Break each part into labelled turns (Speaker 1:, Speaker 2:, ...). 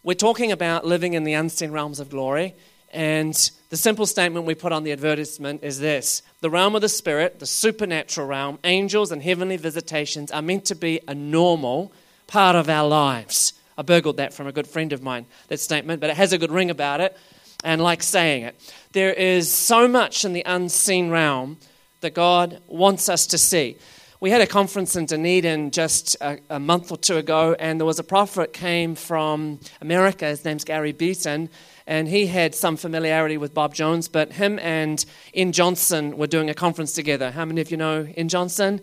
Speaker 1: We're talking about living in the unseen realms of glory, and the simple statement we put on the advertisement is this: the realm of the spirit, the supernatural realm, angels and heavenly visitations are meant to be a normal part of our lives. I burgled that from a good friend of mine, that statement, but it has a good ring about it, and like saying it. There is so much in the unseen realm that God wants us to see. We had a conference in Dunedin just a month or two ago, and there was a prophet came from America. His name's Gary Beaton, and he had some familiarity with Bob Jones, but him and Ian Johnson were doing a conference together. How many of you know Ian Johnson?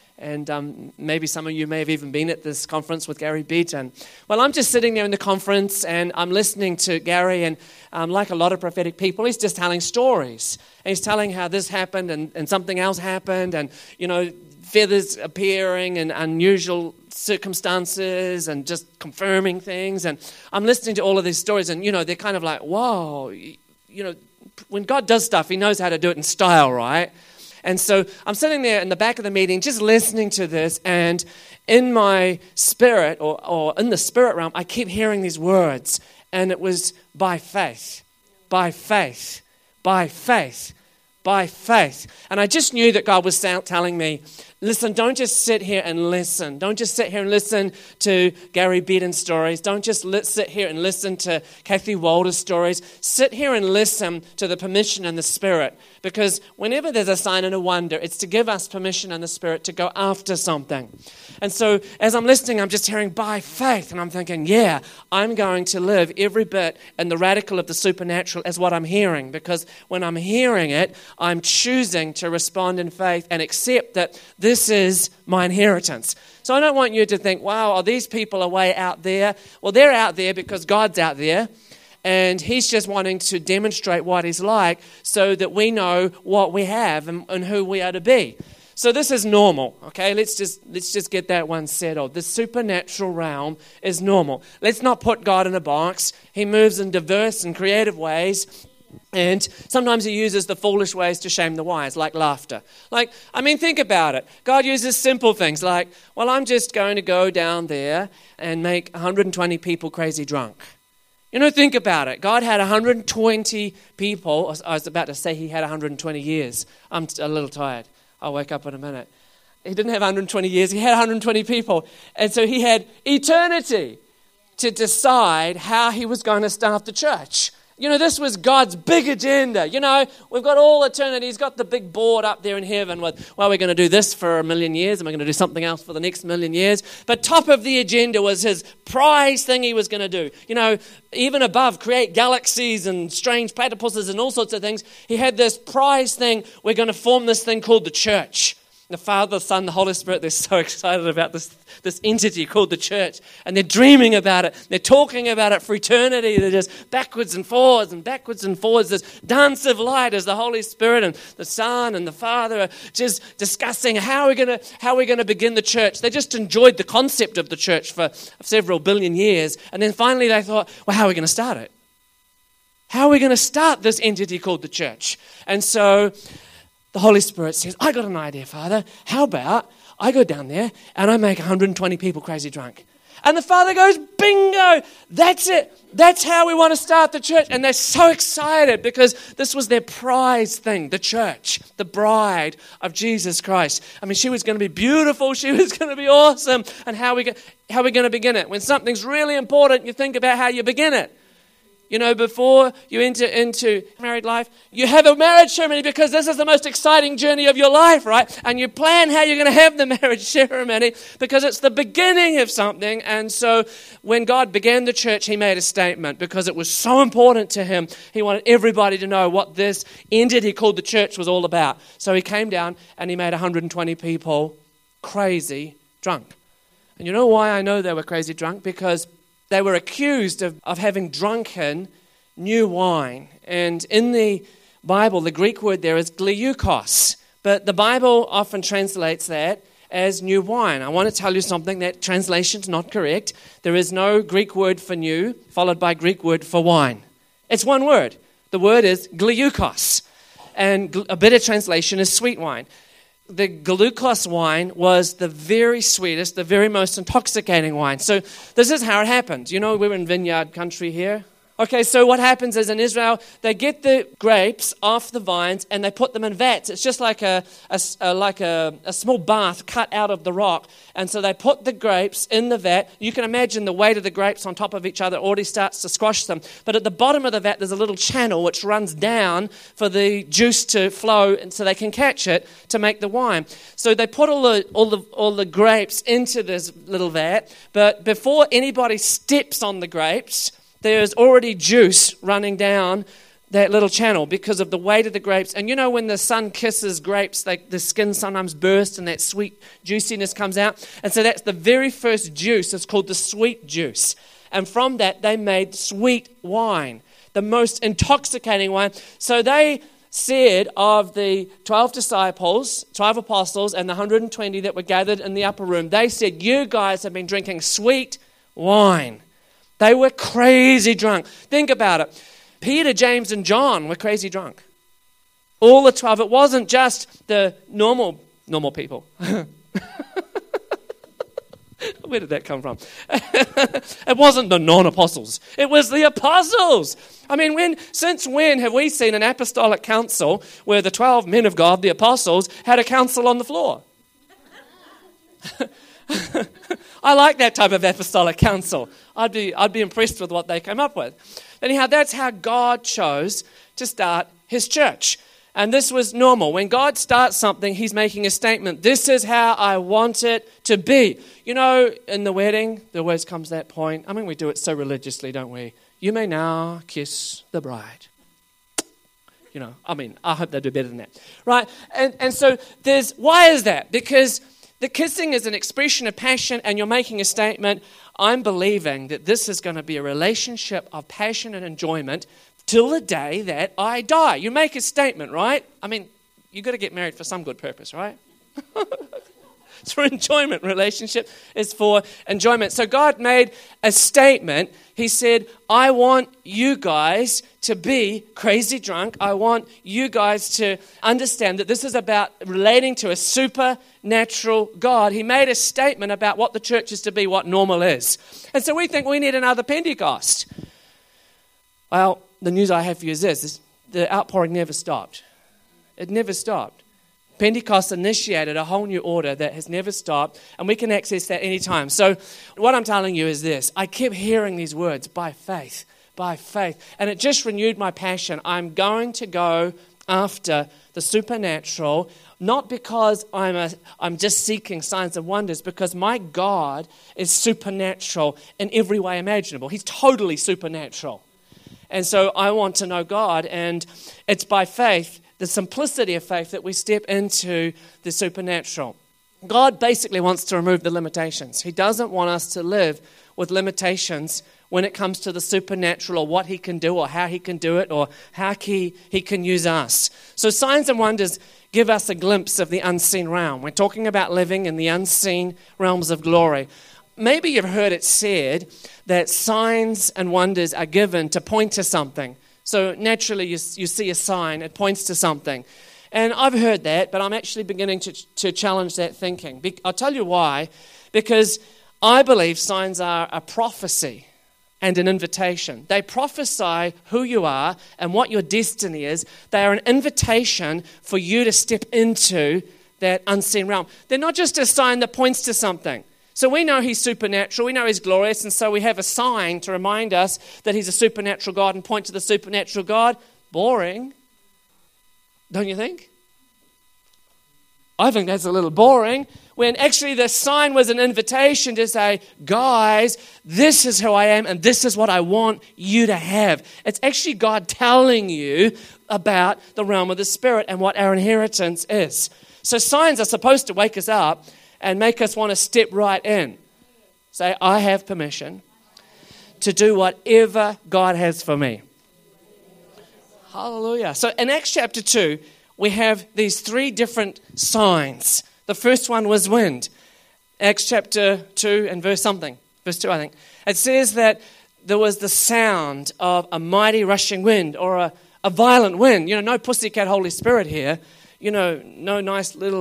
Speaker 1: And maybe some of you may have even been at this conference with Gary Beaton. Well, I'm just sitting there in the conference, and I'm listening to Gary, and like a lot of prophetic people, he's just telling stories. And he's telling how this happened and something else happened, and, you know, feathers appearing in unusual circumstances and just confirming things. And I'm listening to all of these stories, and, you know, they're kind of like, whoa, you know, when God does stuff, he knows how to do it in style, right? And so I'm sitting there in the back of the meeting just listening to this, and in my spirit, or in the spirit realm, I keep hearing these words, and it was by faith, by faith, by faith, by faith. And I just knew that God was telling me, listen, don't just sit here and listen. Don't just sit here and listen to Gary Beaton's stories. Don't just sit here and listen to Kathy Walder's stories. Sit here and listen to the permission and the Spirit. Because whenever there's a sign and a wonder, it's to give us permission and the Spirit to go after something. And so as I'm listening, I'm just hearing by faith. And I'm thinking, yeah, I'm going to live every bit in the radical of the supernatural as what I'm hearing. Because when I'm hearing it, I'm choosing to respond in faith and accept that this is my inheritance. So I don't want you to think, wow, are these people are way out there? Well, they're out there because God's out there. And he's just wanting to demonstrate what he's like so that we know what we have and who we are to be. So this is normal, okay? Let's just get that one settled. The supernatural realm is normal. Let's not put God in a box. He moves in diverse and creative ways. And sometimes he uses the foolish ways to shame the wise, like laughter. Think about it. God uses simple things like, well, I'm just going to go down there and make 120 people crazy drunk. You know, think about it. God had 120 people. I was about to say he had 120 years. I'm a little tired. I'll wake up in a minute. He didn't have 120 years. He had 120 people. And so he had eternity to decide how he was going to start the church. You know, this was God's big agenda. You know, we've got all eternity. He's got the big board up there in heaven with, well, we're going to do this for 1,000,000 years and we're going to do something else for the next 1,000,000 years. But top of the agenda was his prize thing he was going to do. You know, even above, create galaxies and strange platypuses and all sorts of things. He had this prize thing. We're going to form this thing called the church. The Father, the Son, the Holy Spirit, they're so excited about this entity called the church. And they're dreaming about it. They're talking about it for eternity. They're just backwards and forwards and backwards and forwards. This dance of light as the Holy Spirit and the Son and the Father are just discussing how we're going to begin the church. They just enjoyed the concept of the church for several billion years. And then finally they thought, well, how are we going to start it? How are we going to start this entity called the church? And so the Holy Spirit says, I got an idea, Father. How about I go down there and I make 120 people crazy drunk? And the Father goes, bingo, that's it. That's how we want to start the church. And they're so excited because this was their prize thing, the church, the bride of Jesus Christ. I mean, she was going to be beautiful. She was going to be awesome. And how are we going to begin it? When something's really important, you think about how you begin it. You know, before you enter into married life, you have a marriage ceremony because this is the most exciting journey of your life, right? And you plan how you're going to have the marriage ceremony because it's the beginning of something. And so when God began the church, he made a statement because it was so important to him. He wanted everybody to know what this entity called the church was all about. So he came down and he made 120 people crazy drunk. And you know why I know they were crazy drunk? Because they were accused of having drunken new wine. And in the Bible, the Greek word there is gleukos. But the Bible often translates that as new wine. I want to tell you something, that translation's not correct. There is no Greek word for new followed by Greek word for wine. It's one word. The word is gleukos. And a better translation is sweet wine. the glucose wine was the very sweetest, the very most intoxicating wine. So this is how it happened. You know, we're in vineyard country here. Okay, so what happens is in Israel, they get the grapes off the vines and they put them in vats. It's just like a small bath cut out of the rock. And so they put the grapes in the vat. You can imagine the weight of the grapes on top of each other already starts to squash them. But at the bottom of the vat, there's a little channel which runs down for the juice to flow, and so they can catch it to make the wine. So they put all the grapes into this little vat. But before anybody steps on the grapes, there's already juice running down that little channel because of the weight of the grapes. And you know when the sun kisses grapes, the skin sometimes bursts and that sweet juiciness comes out. And so that's the very first juice. It's called the sweet juice. And from that, they made sweet wine, the most intoxicating wine. So they said of the 12 disciples, 12 apostles, and the 120 that were gathered in the upper room, they said, you guys have been drinking sweet wine. They were crazy drunk. Think about it. Peter, James, and John were crazy drunk. All the 12. It wasn't just the normal people. Where did that come from? It wasn't the non-apostles. It was the apostles. I mean, since when have we seen an apostolic council where the 12 men of God, the apostles, had a council on the floor? I like that type of apostolic council. I'd be impressed with what they came up with. Anyhow, that's how God chose to start his church. And this was normal. When God starts something, he's making a statement. This is how I want it to be. You know, in the wedding, there always comes that point. I mean, we do it so religiously, don't we? You may now kiss the bride. You know, I mean, I hope they do better than that. Right? And so why is that? Because the kissing is an expression of passion, and you're making a statement. I'm believing that this is going to be a relationship of passion and enjoyment till the day that I die. You make a statement, right? I mean, you've got to get married for some good purpose, right? It's for enjoyment. Relationship is for enjoyment. So God made a statement. He said, I want you guys to be crazy drunk. I want you guys to understand that this is about relating to a supernatural God. He made a statement about what the church is to be, what normal is. And so we think we need another Pentecost. Well, the news I have for you is this. The outpouring never stopped. It never stopped. Pentecost initiated a whole new order that has never stopped, and we can access that anytime. So what I'm telling you is this. I kept hearing these words, by faith, and it just renewed my passion. I'm going to go after the supernatural, not because I'm just seeking signs and wonders, because my God is supernatural in every way imaginable. He's totally supernatural. And so I want to know God, and it's by faith, the simplicity of faith, that we step into the supernatural. God basically wants to remove the limitations. He doesn't want us to live with limitations when it comes to the supernatural, or what he can do, or how he can do it, or how he can use us. So signs and wonders give us a glimpse of the unseen realm. We're talking about living in the unseen realms of glory. Maybe you've heard it said that signs and wonders are given to point to something. So naturally you see a sign, it points to something. And I've heard that, but I'm actually beginning to challenge that thinking. I'll tell you why. Because I believe signs are a prophecy and an invitation. They prophesy who you are and what your destiny is. They are an invitation for you to step into that unseen realm. They're not just a sign that points to something. So we know he's supernatural, we know he's glorious, and so we have a sign to remind us that he's a supernatural God and point to the supernatural God. Boring, don't you think? I think that's a little boring, when actually the sign was an invitation to say, guys, this is who I am and this is what I want you to have. It's actually God telling you about the realm of the Spirit and what our inheritance is. So signs are supposed to wake us up and make us want to step right in. Say, I have permission to do whatever God has for me. Hallelujah. So in Acts chapter 2, we have these three different signs. The first one was wind. Acts chapter 2 and verse 2, I think. It says that there was the sound of a mighty rushing wind, or a violent wind. You know, no pussycat Holy Spirit here. You know, no nice little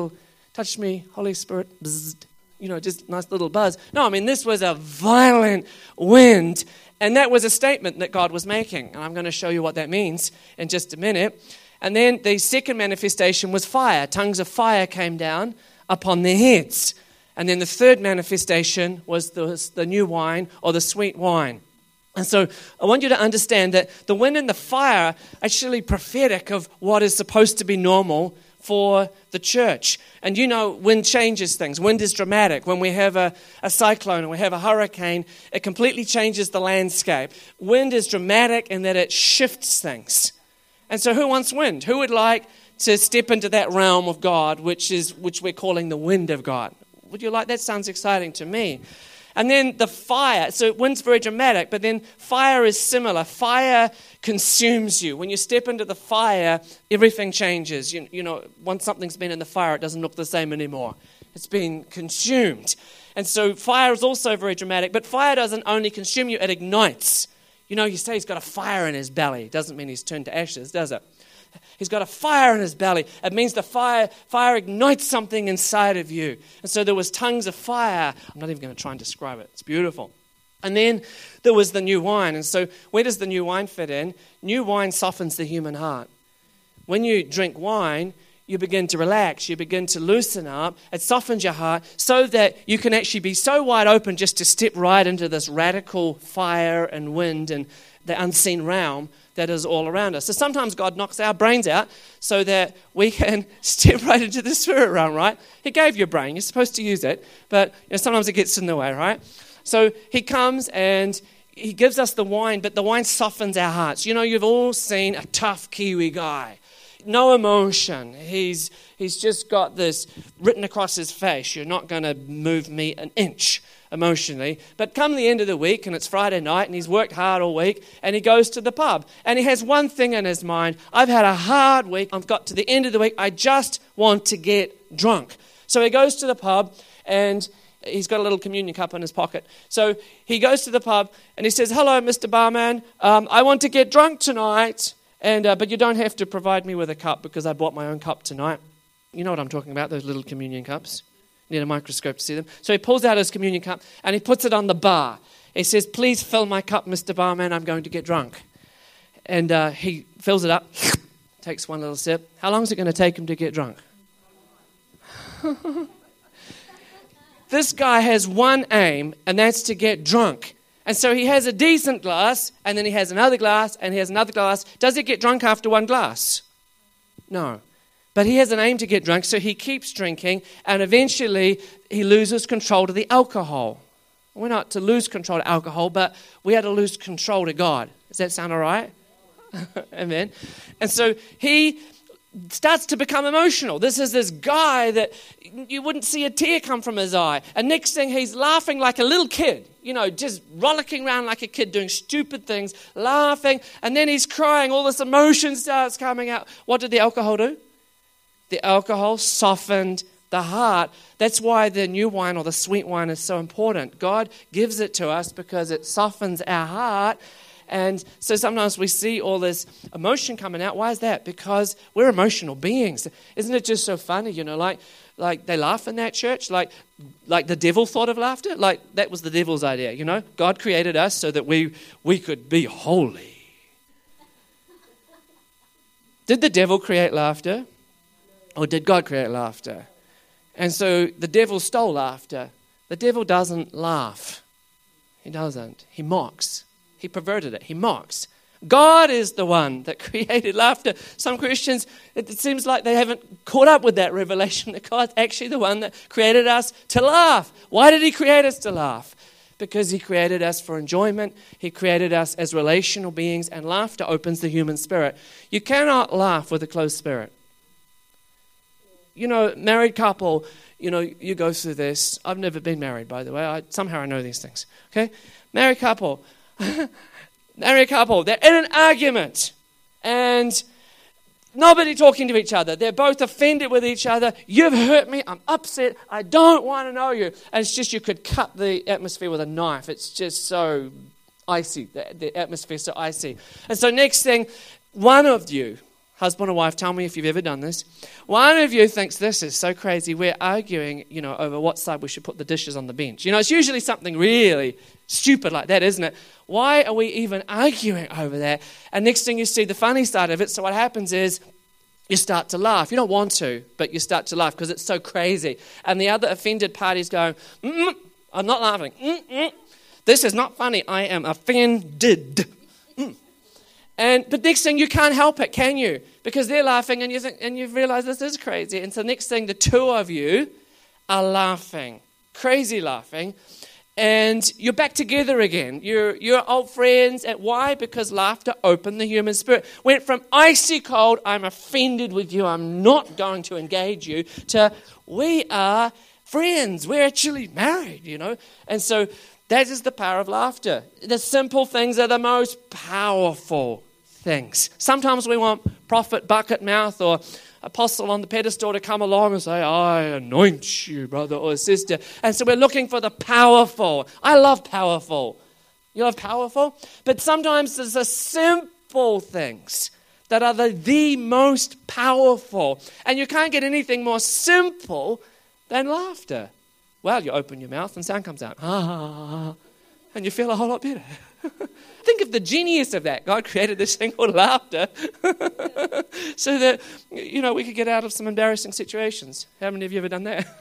Speaker 1: touch me, Holy Spirit, bzzz, just nice little buzz. No, I mean, this was a violent wind, and that was a statement that God was making. And I'm going to show you what that means in just a minute. And then the second manifestation was fire. Tongues of fire came down upon their heads. And then the third manifestation was the new wine or the sweet wine. And so I want you to understand that the wind and the fire are actually prophetic of what is supposed to be normal for the church. And wind changes things. Wind is dramatic. When we have a cyclone or we have a hurricane, it completely changes the landscape. Wind is dramatic in that it shifts things. And so who wants wind? Who would like to step into that realm of God, which we're calling the wind of God? Would you like? That sounds exciting to me. And then the fire. So wind's very dramatic, but then fire is similar. Fire consumes you. When you step into the fire, everything changes. Once something's been in the fire, it doesn't look the same anymore. It's been consumed. And so fire is also very dramatic, but fire doesn't only consume you, it ignites. You say he's got a fire in his belly. It doesn't mean he's turned to ashes, does it? He's got a fire in his belly. It means the fire ignites something inside of you. And so there was tongues of fire. I'm not even going to try and describe it. It's beautiful. And then there was the new wine. And so where does the new wine fit in? New wine softens the human heart. When you drink wine, you begin to relax. You begin to loosen up. It softens your heart so that you can actually be so wide open just to step right into this radical fire and wind and the unseen realm that is all around us. So sometimes God knocks our brains out so that we can step right into the spirit realm, right? He gave you a brain. You're supposed to use it, but sometimes it gets in the way, right? So he comes and he gives us the wine, but the wine softens our hearts. You've all seen a tough Kiwi guy. No emotion. He's just got this written across his face. You're not going to move me an inch emotionally. But come the end of the week, and it's Friday night, and he's worked hard all week, and he goes to the pub. And he has one thing in his mind. I've had a hard week. I've got to the end of the week. I just want to get drunk. So he goes to the pub, and he's got a little communion cup in his pocket. So he goes to the pub, and he says, "Hello, Mr. Barman. I want to get drunk tonight. But you don't have to provide me with a cup because I bought my own cup tonight." You know what I'm talking about, those little communion cups. You need a microscope to see them. So he pulls out his communion cup and he puts it on the bar. He says, "Please fill my cup, Mr. Barman. I'm going to get drunk." And he fills it up, takes one little sip. How long is it going to take him to get drunk? This guy has one aim, and that's to get drunk. And so he has a decent glass, and then he has another glass, and he has another glass. Does he get drunk after one glass? No. But he has an aim to get drunk, so he keeps drinking, and eventually he loses control to the alcohol. We're not to lose control to alcohol, but we are to lose control to God. Does that sound all right? Amen. And so he starts to become emotional. This is this guy that you wouldn't see a tear come from his eye. And next thing, he's laughing like a little kid, just rollicking around like a kid, doing stupid things, laughing. And then he's crying. All this emotion starts coming out. What did the alcohol do? The alcohol softened the heart. That's why the new wine or the sweet wine is so important. God gives it to us because it softens our heart. And so sometimes we see all this emotion coming out. Why is that? Because we're emotional beings. Isn't it just so funny, like they laugh in that church, like the devil thought of laughter? Like that was the devil's idea, God created us so that we could be holy. Did the devil create laughter? Or did God create laughter? And so the devil stole laughter. The devil doesn't laugh. He doesn't. He mocks. He perverted it. He mocks. God is the one that created laughter. Some Christians, it seems like they haven't caught up with that revelation that God's actually the one that created us to laugh. Why did he create us to laugh? Because he created us for enjoyment. He created us as relational beings, and laughter opens the human spirit. You cannot laugh with a closed spirit. Married couple, you go through this. I've never been married, by the way. Somehow I know these things. Okay? Married couple. They're in an argument. And nobody talking to each other. They're both offended with each other. You've hurt me. I'm upset. I don't want to know you. And it's just you could cut the atmosphere with a knife. It's just so icy. The atmosphere is so icy. And so next thing, one of you husband or wife, tell me if you've ever done this. One of you thinks this is so crazy. We're arguing, over what side we should put the dishes on the bench. It's usually something really stupid like that, isn't it? Why are we even arguing over that? And next thing you see the funny side of it. So what happens is you start to laugh. You don't want to, but you start to laugh because it's so crazy. And the other offended party's going, I'm not laughing. This is not funny. I am offended. But next thing, you can't help it, can you? Because they're laughing and you realize this is crazy. And so next thing, the two of you are laughing, crazy laughing, and you're back together again. You're old friends. And why? Because laughter opened the human spirit. Went from icy cold, I'm offended with you, I'm not going to engage you, to we are friends. We're actually married, And so that is the power of laughter. The simple things are the most powerful things. Sometimes we want prophet bucket mouth or apostle on the pedestal to come along and say, I anoint you, brother or sister. And so we're looking for the powerful. I love powerful. You love powerful? But sometimes there's the simple things that are the most powerful. And you can't get anything more simple than laughter. Well, you open your mouth and sound comes out. And you feel a whole lot better. Think of the genius of that. God created this thing called laughter so that, we could get out of some embarrassing situations. How many of you ever done that?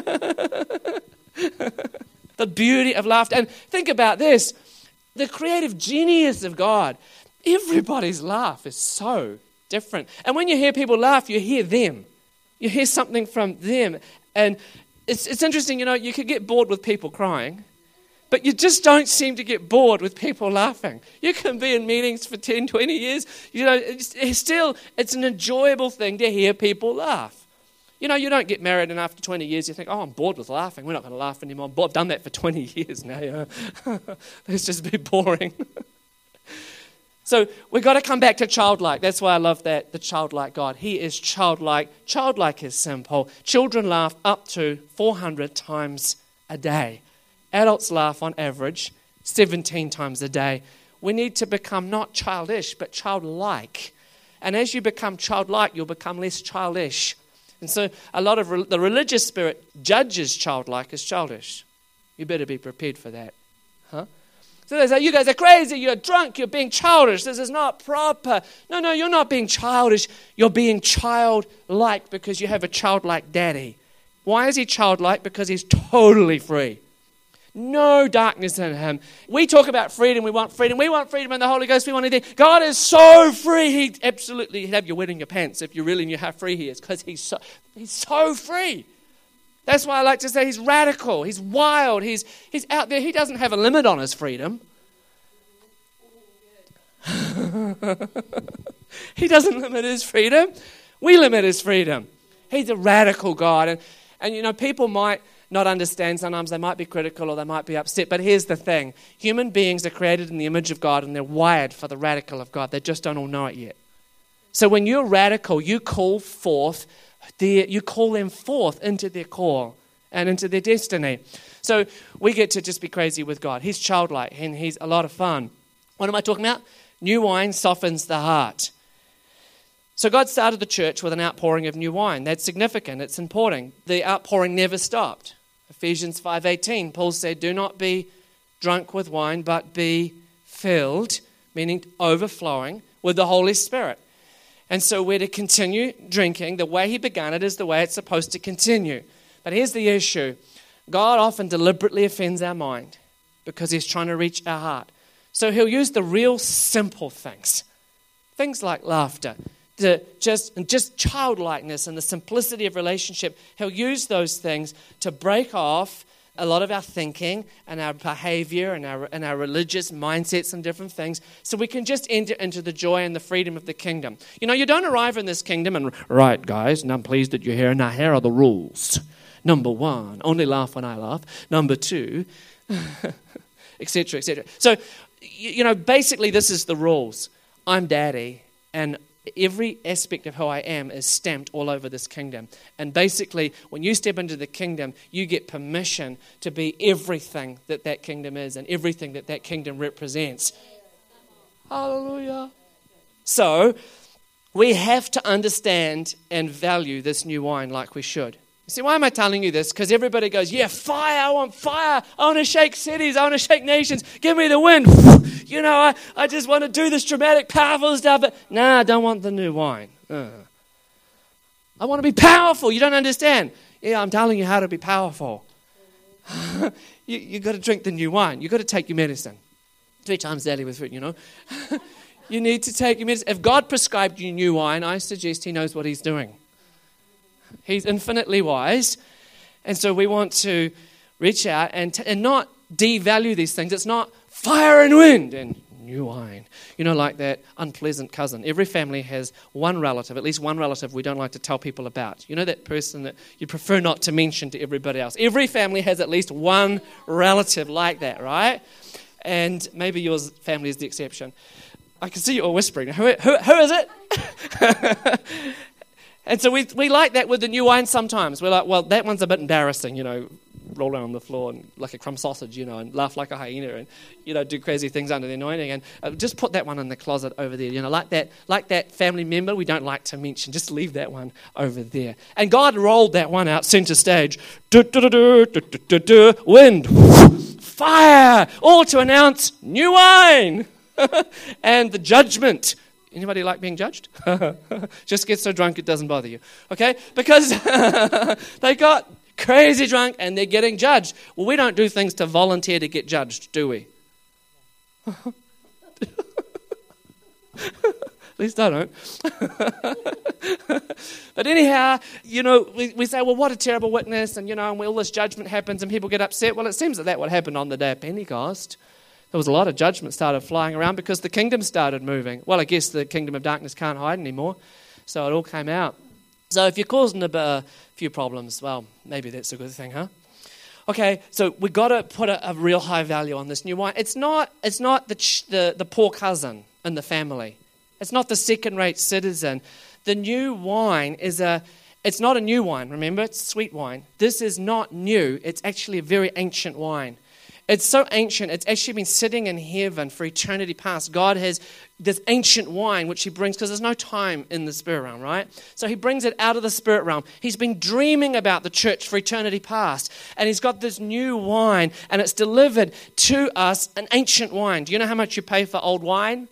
Speaker 1: The beauty of laughter. And think about this. The creative genius of God. Everybody's laugh is so different. And when you hear people laugh, you hear them. You hear something from them. And it's interesting, you could get bored with people crying. But you just don't seem to get bored with people laughing. You can be in meetings for 10, 20 years. It's an enjoyable thing to hear people laugh. You don't get married and after 20 years you think, I'm bored with laughing. We're not going to laugh anymore. I've done that for 20 years now. Let's just be boring. So we've got to come back to childlike. That's why I love that, the childlike God. He is childlike. Childlike is simple. Children laugh up to 400 times a day. Adults laugh on average 17 times a day. We need to become not childish, but childlike. And as you become childlike, you'll become less childish. And so a lot of the religious spirit judges childlike as childish. You better be prepared for that. So they say, you guys are crazy, you're drunk, you're being childish, this is not proper. No, you're not being childish. You're being childlike because you have a childlike daddy. Why is he childlike? Because he's totally free. No darkness in him. We talk about freedom. We want freedom. We want freedom in the Holy Ghost. We want anything. God is so free. He'd have you wetting your pants if you really knew how free he is, because he's so free. That's why I like to say he's radical. He's wild. He's out there. He doesn't have a limit on his freedom. He doesn't limit his freedom. We limit his freedom. He's a radical God. And people might not understand. Sometimes they might be critical or they might be upset. But here's the thing. Human beings are created in the image of God and they're wired for the radical of God. They just don't all know it yet. So when you're radical, you call them forth into their call and into their destiny. So we get to just be crazy with God. He's childlike and he's a lot of fun. What am I talking about? New wine softens the heart. So God started the church with an outpouring of new wine. That's significant. It's important. The outpouring never stopped. Ephesians 5:18, Paul said, do not be drunk with wine, but be filled, meaning overflowing, with the Holy Spirit. And so we're to continue drinking. The way he began it is the way it's supposed to continue. But here's the issue. God often deliberately offends our mind because he's trying to reach our heart. So he'll use the real simple things like laughter, just childlikeness and the simplicity of relationship. He'll use those things to break off a lot of our thinking and our behavior and our religious mindsets and different things, so we can just enter into the joy and the freedom of the kingdom. You don't arrive in this kingdom and, right, guys, and I'm pleased that you're here. Now, here are the rules. Number 1, only laugh when I laugh. Number 2, etc., etc. So, basically this is the rules. I'm daddy, and every aspect of who I am is stamped all over this kingdom. And basically, when you step into the kingdom, you get permission to be everything that kingdom is and everything that kingdom represents. Hallelujah. So, we have to understand and value this new wine like we should. You see, why am I telling you this? Because everybody goes, yeah, fire, I want fire. I want to shake cities. I want to shake nations. Give me the wind. You know, I just want to do this dramatic, powerful stuff. But nah, I don't want the new wine. I want to be powerful. You don't understand. Yeah, I'm telling you how to be powerful. you got to drink the new wine. You got to take your medicine. 3 times daily with fruit, you know. You need to take your medicine. If God prescribed you new wine, I suggest he knows what he's doing. He's infinitely wise. And so we want to reach out and not devalue these things. It's not fire and wind and new wine. You know, like that unpleasant cousin. Every family has one relative, at least one relative we don't like to tell people about. You know, that person that you prefer not to mention to everybody else. Every family has at least one relative like that, right? And maybe your family is the exception. I can see you all whispering. Who is it? And so we like that with the new wine sometimes. We're like, well, that one's a bit embarrassing, you know, roll around on the floor and like a crumb sausage, you know, and laugh like a hyena and, you know, do crazy things under the anointing. And just put that one in the closet over there, you know, like that family member we don't like to mention. Just leave that one over there. And God rolled that one out center stage. Wind, fire, all to announce new wine and the judgment. Anybody like being judged? Just get so drunk it doesn't bother you. Okay? Because they got crazy drunk and they're getting judged. Well, we don't do things to volunteer to get judged, do we? At least I don't. But anyhow, you know, we say, well, what a terrible witness. And, you know, and all this judgment happens and people get upset. Well, it seems that what happened on the day of Pentecost. There was a lot of judgment started flying around because the kingdom started moving. Well, I guess the kingdom of darkness can't hide anymore. So it all came out. So if you're causing a few problems, well, maybe that's a good thing, huh? Okay, so we've got to put a real high value on this new wine. It's not the poor cousin in the family. It's not the second-rate citizen. The new wine it's not a new wine, remember? It's sweet wine. This is not new. It's actually a very ancient wine. It's so ancient, it's actually been sitting in heaven for eternity past. God has this ancient wine which he brings, because there's no time in the spirit realm, right? So he brings it out of the spirit realm. He's been dreaming about the church for eternity past. And he's got this new wine, and it's delivered to us, an ancient wine. Do you know how much you pay for old wine?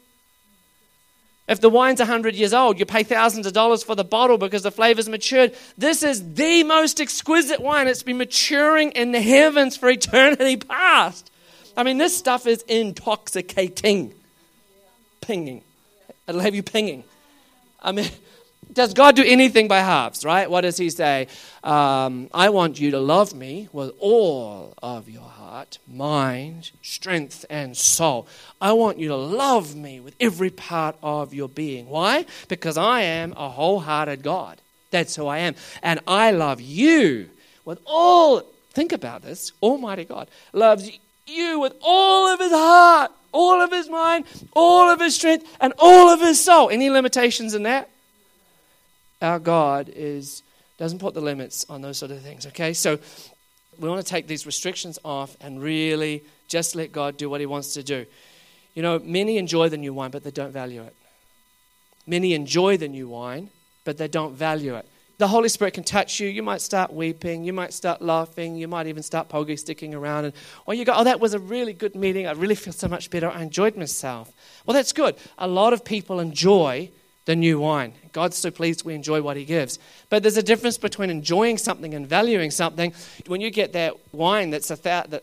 Speaker 1: If the wine's 100 years old, you pay thousands of dollars for the bottle because the flavor's matured. This is the most exquisite wine. It's been maturing in the heavens for eternity past. I mean, this stuff is intoxicating. Pinging. It'll have you pinging. I mean, does God do anything by halves, right? What does he say? I want you to love me with all of your heart, mind, strength, and soul. I want you to love me with every part of your being. Why? Because I am a wholehearted God. That's who I am. And I love you with all, think about this, Almighty God loves you with all of his heart, all of his mind, all of his strength, and all of his soul. Any limitations in that? Our God doesn't put the limits on those sort of things, okay? So we want to take these restrictions off and really just let God do what he wants to do. You know, many enjoy the new wine, but they don't value it. Many enjoy the new wine, but they don't value it. The Holy Spirit can touch you. You might start weeping. You might start laughing. You might even start pogo sticking around. Or you go, oh, that was a really good meeting. I really feel so much better. I enjoyed myself. Well, that's good. A lot of people enjoy the new wine. God's so pleased we enjoy what he gives. But there's a difference between enjoying something and valuing something. When you get that wine that's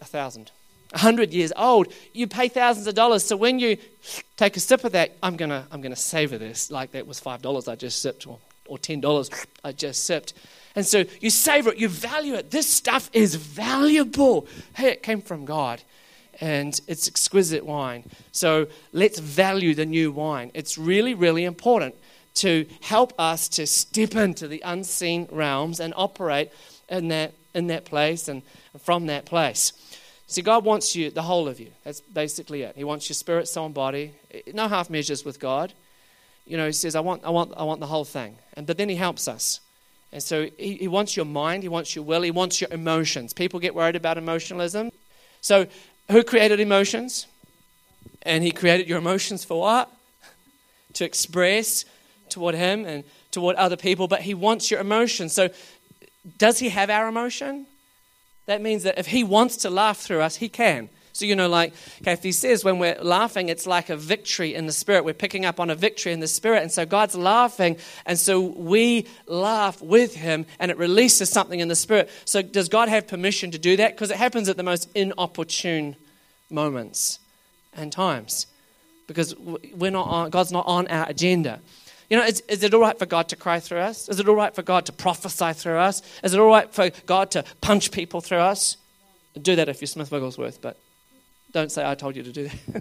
Speaker 1: 100 years old, you pay thousands of dollars. So when you take a sip of that, I'm gonna savor this. Like that was $5 I just sipped, or $10 I just sipped. And so you savor it, you value it. This stuff is valuable. Hey, it came from God. And it's exquisite wine. So let's value the new wine. It's really, really important to help us to step into the unseen realms and operate in that place and from that place. See, God wants you, the whole of you. That's basically it. He wants your spirit, soul, and body. No half measures with God. You know, he says, I want the whole thing. But then he helps us. And so he wants your mind, he wants your will, he wants your emotions. People get worried about emotionalism. So who created emotions? And he created your emotions for what? To express toward him and toward other people, but he wants your emotion. So does he have our emotion? That means that if he wants to laugh through us, he can. So, like Kathy says, when we're laughing, it's like a victory in the Spirit. We're picking up on a victory in the Spirit. And so God's laughing, and so we laugh with him, and it releases something in the Spirit. So does God have permission to do that? Because it happens at the most inopportune moments and times. Because God's not on our agenda. Is it all right for God to cry through us? Is it all right for God to prophesy through us? Is it all right for God to punch people through us? Do that if you're Smith Wigglesworth, but don't say I told you to do that.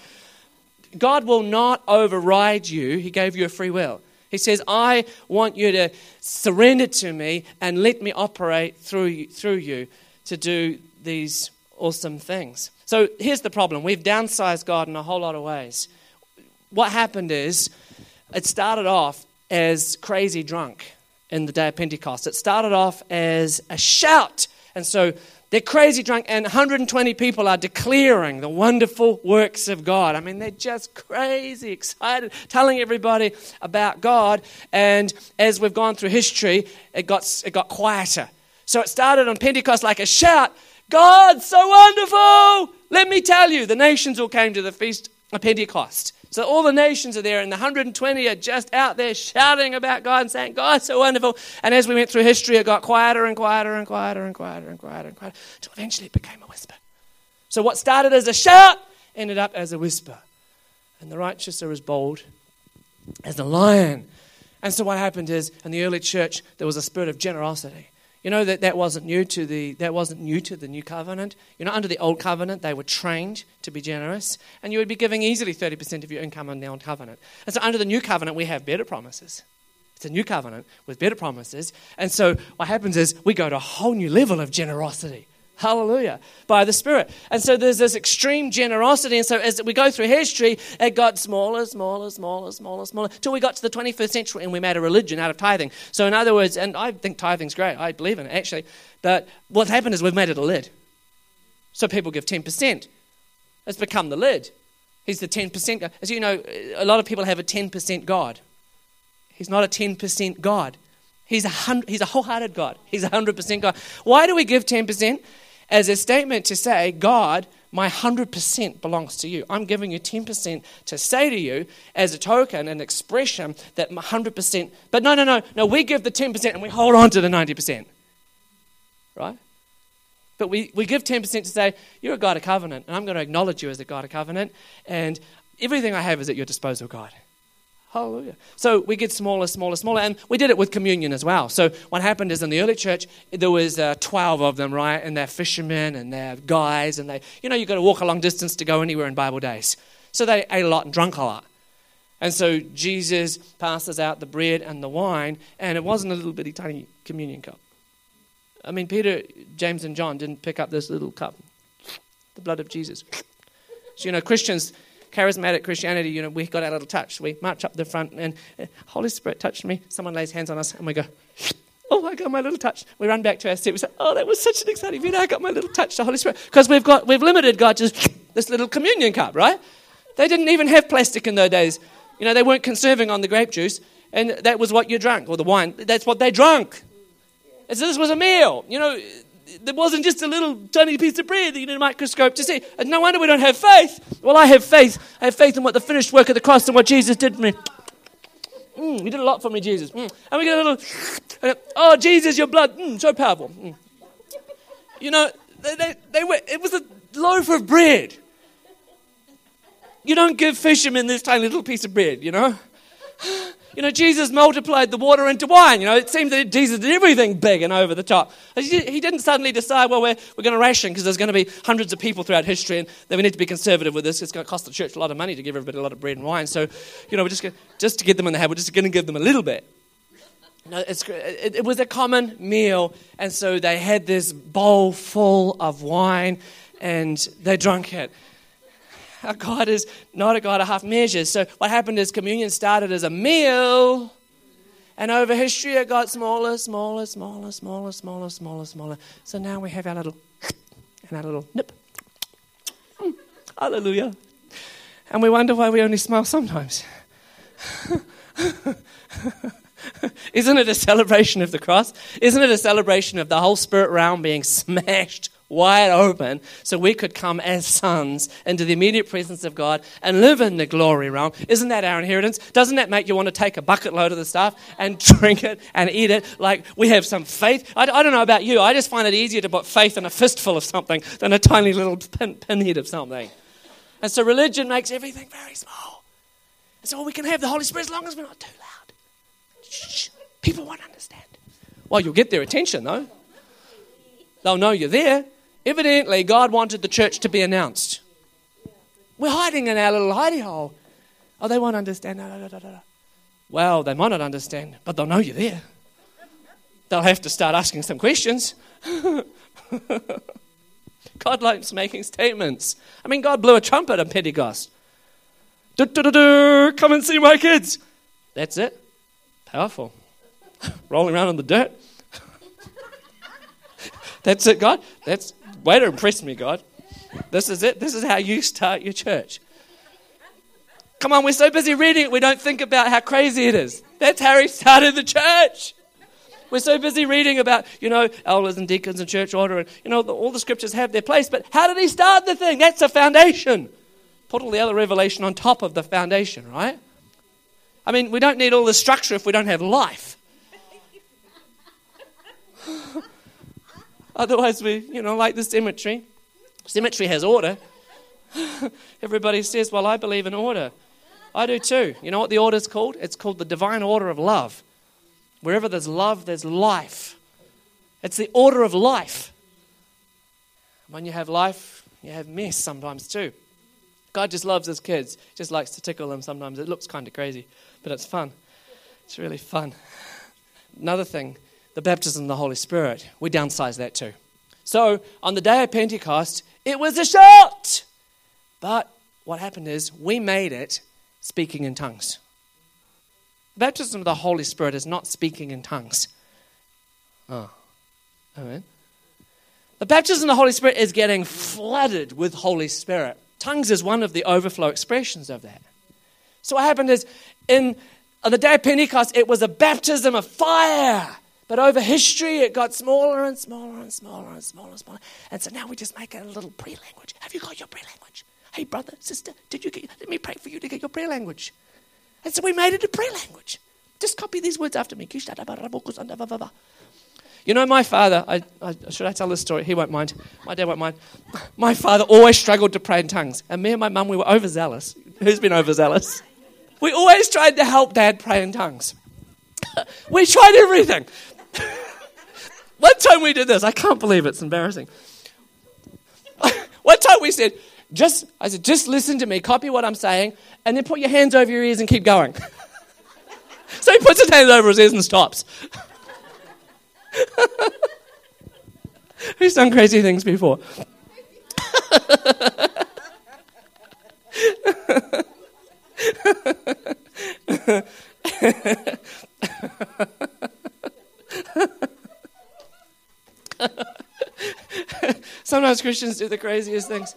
Speaker 1: God will not override you. He gave you a free will. He says, I want you to surrender to me and let me operate through you to do these awesome things. So here's the problem. We've downsized God in a whole lot of ways. What happened is, it started off as crazy drunk in the day of Pentecost. It started off as a shout. And so they're crazy drunk, and 120 people are declaring the wonderful works of God. I mean, they're just crazy excited, telling everybody about God. And as we've gone through history, it got quieter. So it started on Pentecost like a shout. God's so wonderful! Let me tell you, the nations all came to the feast of Pentecost. So all the nations are there, and the 120 are just out there shouting about God and saying, God's so wonderful. And as we went through history, it got quieter and quieter and quieter and quieter and quieter and quieter, until eventually it became a whisper. So what started as a shout ended up as a whisper. And the righteous are as bold as a lion. And so what happened is, in the early church, there was a spirit of generosity. That wasn't new to the new covenant. Under the old covenant, they were trained to be generous, and you would be giving easily 30% of your income on the old covenant. And so under the new covenant, we have better promises. It's a new covenant with better promises. And so what happens is we go to a whole new level of generosity. Hallelujah. By the Spirit. And so there's this extreme generosity. And so as we go through history, it got smaller, till we got to the 21st century and we made a religion out of tithing. So in other words, and I think tithing's great. I believe in it, actually. But what's happened is we've made it a lid. So people give 10%. It's become the lid. He's the 10% God. As you know, a lot of people have a 10% God. He's not a 10% God. He's a wholehearted God. He's 100% God. Why do we give 10%? As a statement to say, God, my 100% belongs to you. I'm giving you 10% to say to you as a token, an expression that my 100%. But no, we give the 10% and we hold on to the 90%. Right? But we give 10% to say, you're a God of covenant, and I'm going to acknowledge you as a God of covenant, and everything I have is at your disposal, God. Hallelujah. So we get smaller, and we did it with communion as well. So what happened is in the early church, there was 12 of them, right? And they're fishermen and they're guys, and you've got to walk a long distance to go anywhere in Bible days. So they ate a lot and drunk a lot. And so Jesus passes out the bread and the wine, and it wasn't a little bitty tiny communion cup. I mean, Peter, James, and John didn't pick up this little cup, the blood of Jesus. So, Christians, charismatic Christianity, we got our little touch. We march up the front and Holy Spirit touched me. Someone lays hands on us and we go, oh, I got my little touch. We run back to our seat. We say, oh, that was such an exciting video. I got my little touch, the Holy Spirit. Because we've limited God to this little communion cup, right? They didn't even have plastic in those days. They weren't conserving on the grape juice, and that was what you drank, or the wine. That's what they drank. And so this was a meal. There wasn't just a little tiny piece of bread that you need a microscope to see. And no wonder we don't have faith. Well, I have faith. I have faith in what the finished work of the cross and what Jesus did for me. You did a lot for me, Jesus. And we get a little, oh, Jesus, your blood, so powerful. It was a loaf of bread. You don't give fishermen this tiny little piece of bread, Jesus multiplied the water into wine. It seems that Jesus did everything big and over the top. He didn't suddenly decide, well, we're going to ration because there's going to be hundreds of people throughout history and that we need to be conservative with this. It's going to cost the church a lot of money to give everybody a lot of bread and wine. So, we're just to get them in the habit, we're just going to give them a little bit. It was a common meal, and so they had this bowl full of wine and they drank it. Our God is not a God of half measures. So what happened is communion started as a meal, and over history it got smaller. So now we have our little nip. Hallelujah. And we wonder why we only smile sometimes. Isn't it a celebration of the cross? Isn't it a celebration of the whole spirit realm being smashed wide open so we could come as sons into the immediate presence of God and live in the glory realm? Isn't that our inheritance? Doesn't that make you want to take a bucket load of the stuff and drink it and eat it like we have some faith? I don't know about you. I just find it easier to put faith in a fistful of something than a tiny little pinhead of something. And so religion makes everything very small. And so we can have the Holy Spirit as long as we're not too loud. Shh, people won't understand. Well, you'll get their attention, though. They'll know you're there. Evidently, God wanted the church to be announced. We're hiding in our little hidey hole. Oh, they won't understand. No. Well, they might not understand, but they'll know you're there. They'll have to start asking some questions. God likes making statements. I mean, God blew a trumpet on Pentecost. Come and see my kids. That's it. Powerful. Rolling around in the dirt. That's it, God. That's way to impress me, God. This is it. This is how you start your church. Come on, we're so busy reading it, we don't think about how crazy it is. That's how he started the church. We're so busy reading about, elders and deacons and church order, and, all the scriptures have their place, but how did he start the thing? That's a foundation. Put all the other revelation on top of the foundation, right? I mean, we don't need all the structure if we don't have life. Otherwise, like the cemetery. Cemetery has order. Everybody says, well, I believe in order. I do too. You know what the order is called? It's called the divine order of love. Wherever there's love, there's life. It's the order of life. When you have life, you have mess sometimes too. God just loves his kids. Just likes to tickle them sometimes. It looks kind of crazy, but it's fun. It's really fun. Another thing, the baptism of the Holy Spirit. We downsize that too. So on the day of Pentecost, it was a shout. But what happened is we made it speaking in tongues. The baptism of the Holy Spirit is not speaking in tongues. Oh, amen. The baptism of the Holy Spirit is getting flooded with Holy Spirit. Tongues is one of the overflow expressions of that. So what happened is, on the day of Pentecost, it was a baptism of fire. But over history, it got smaller and smaller and smaller and smaller and smaller. And so now we just make it a little prayer language. Have you got your prayer language? Hey, brother, sister, let me pray for you to get your prayer language. And so we made it a prayer language. Just copy these words after me. My father, should I tell this story? He won't mind. My dad won't mind. My father always struggled to pray in tongues. And me and my mum, we were overzealous. Who's been overzealous? We always tried to help Dad pray in tongues. We tried everything. One time we did this. I can't believe it. It's embarrassing. One time we said, just listen to me, copy what I'm saying, and then put your hands over your ears and keep going. So he puts his hands over his ears and stops. Who's done crazy things before? Sometimes Christians do the craziest things.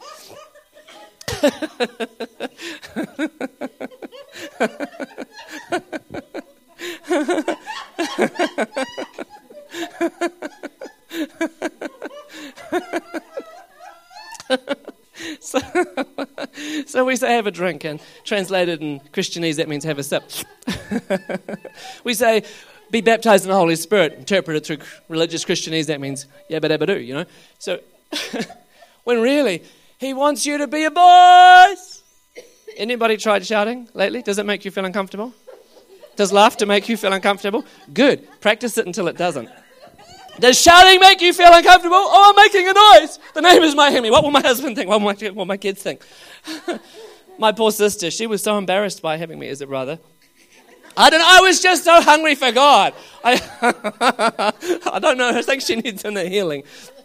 Speaker 1: So we say have a drink, and translated in Christianese that means have a sip. We say be baptized in the Holy Spirit, interpreted through religious Christianese that means yabba dabba do, So when really he wants you to be a boss. Anybody tried shouting lately? Does it make you feel uncomfortable? Does laughter make you feel uncomfortable? Good. Practice it until it doesn't. Does shouting make you feel uncomfortable? Oh, I'm making a noise. The neighbors might hear me. What will my husband think? What will my kids think? My poor sister, she was so embarrassed by having me as a brother. I was just so hungry for God. I don't know. I think she needs inner healing.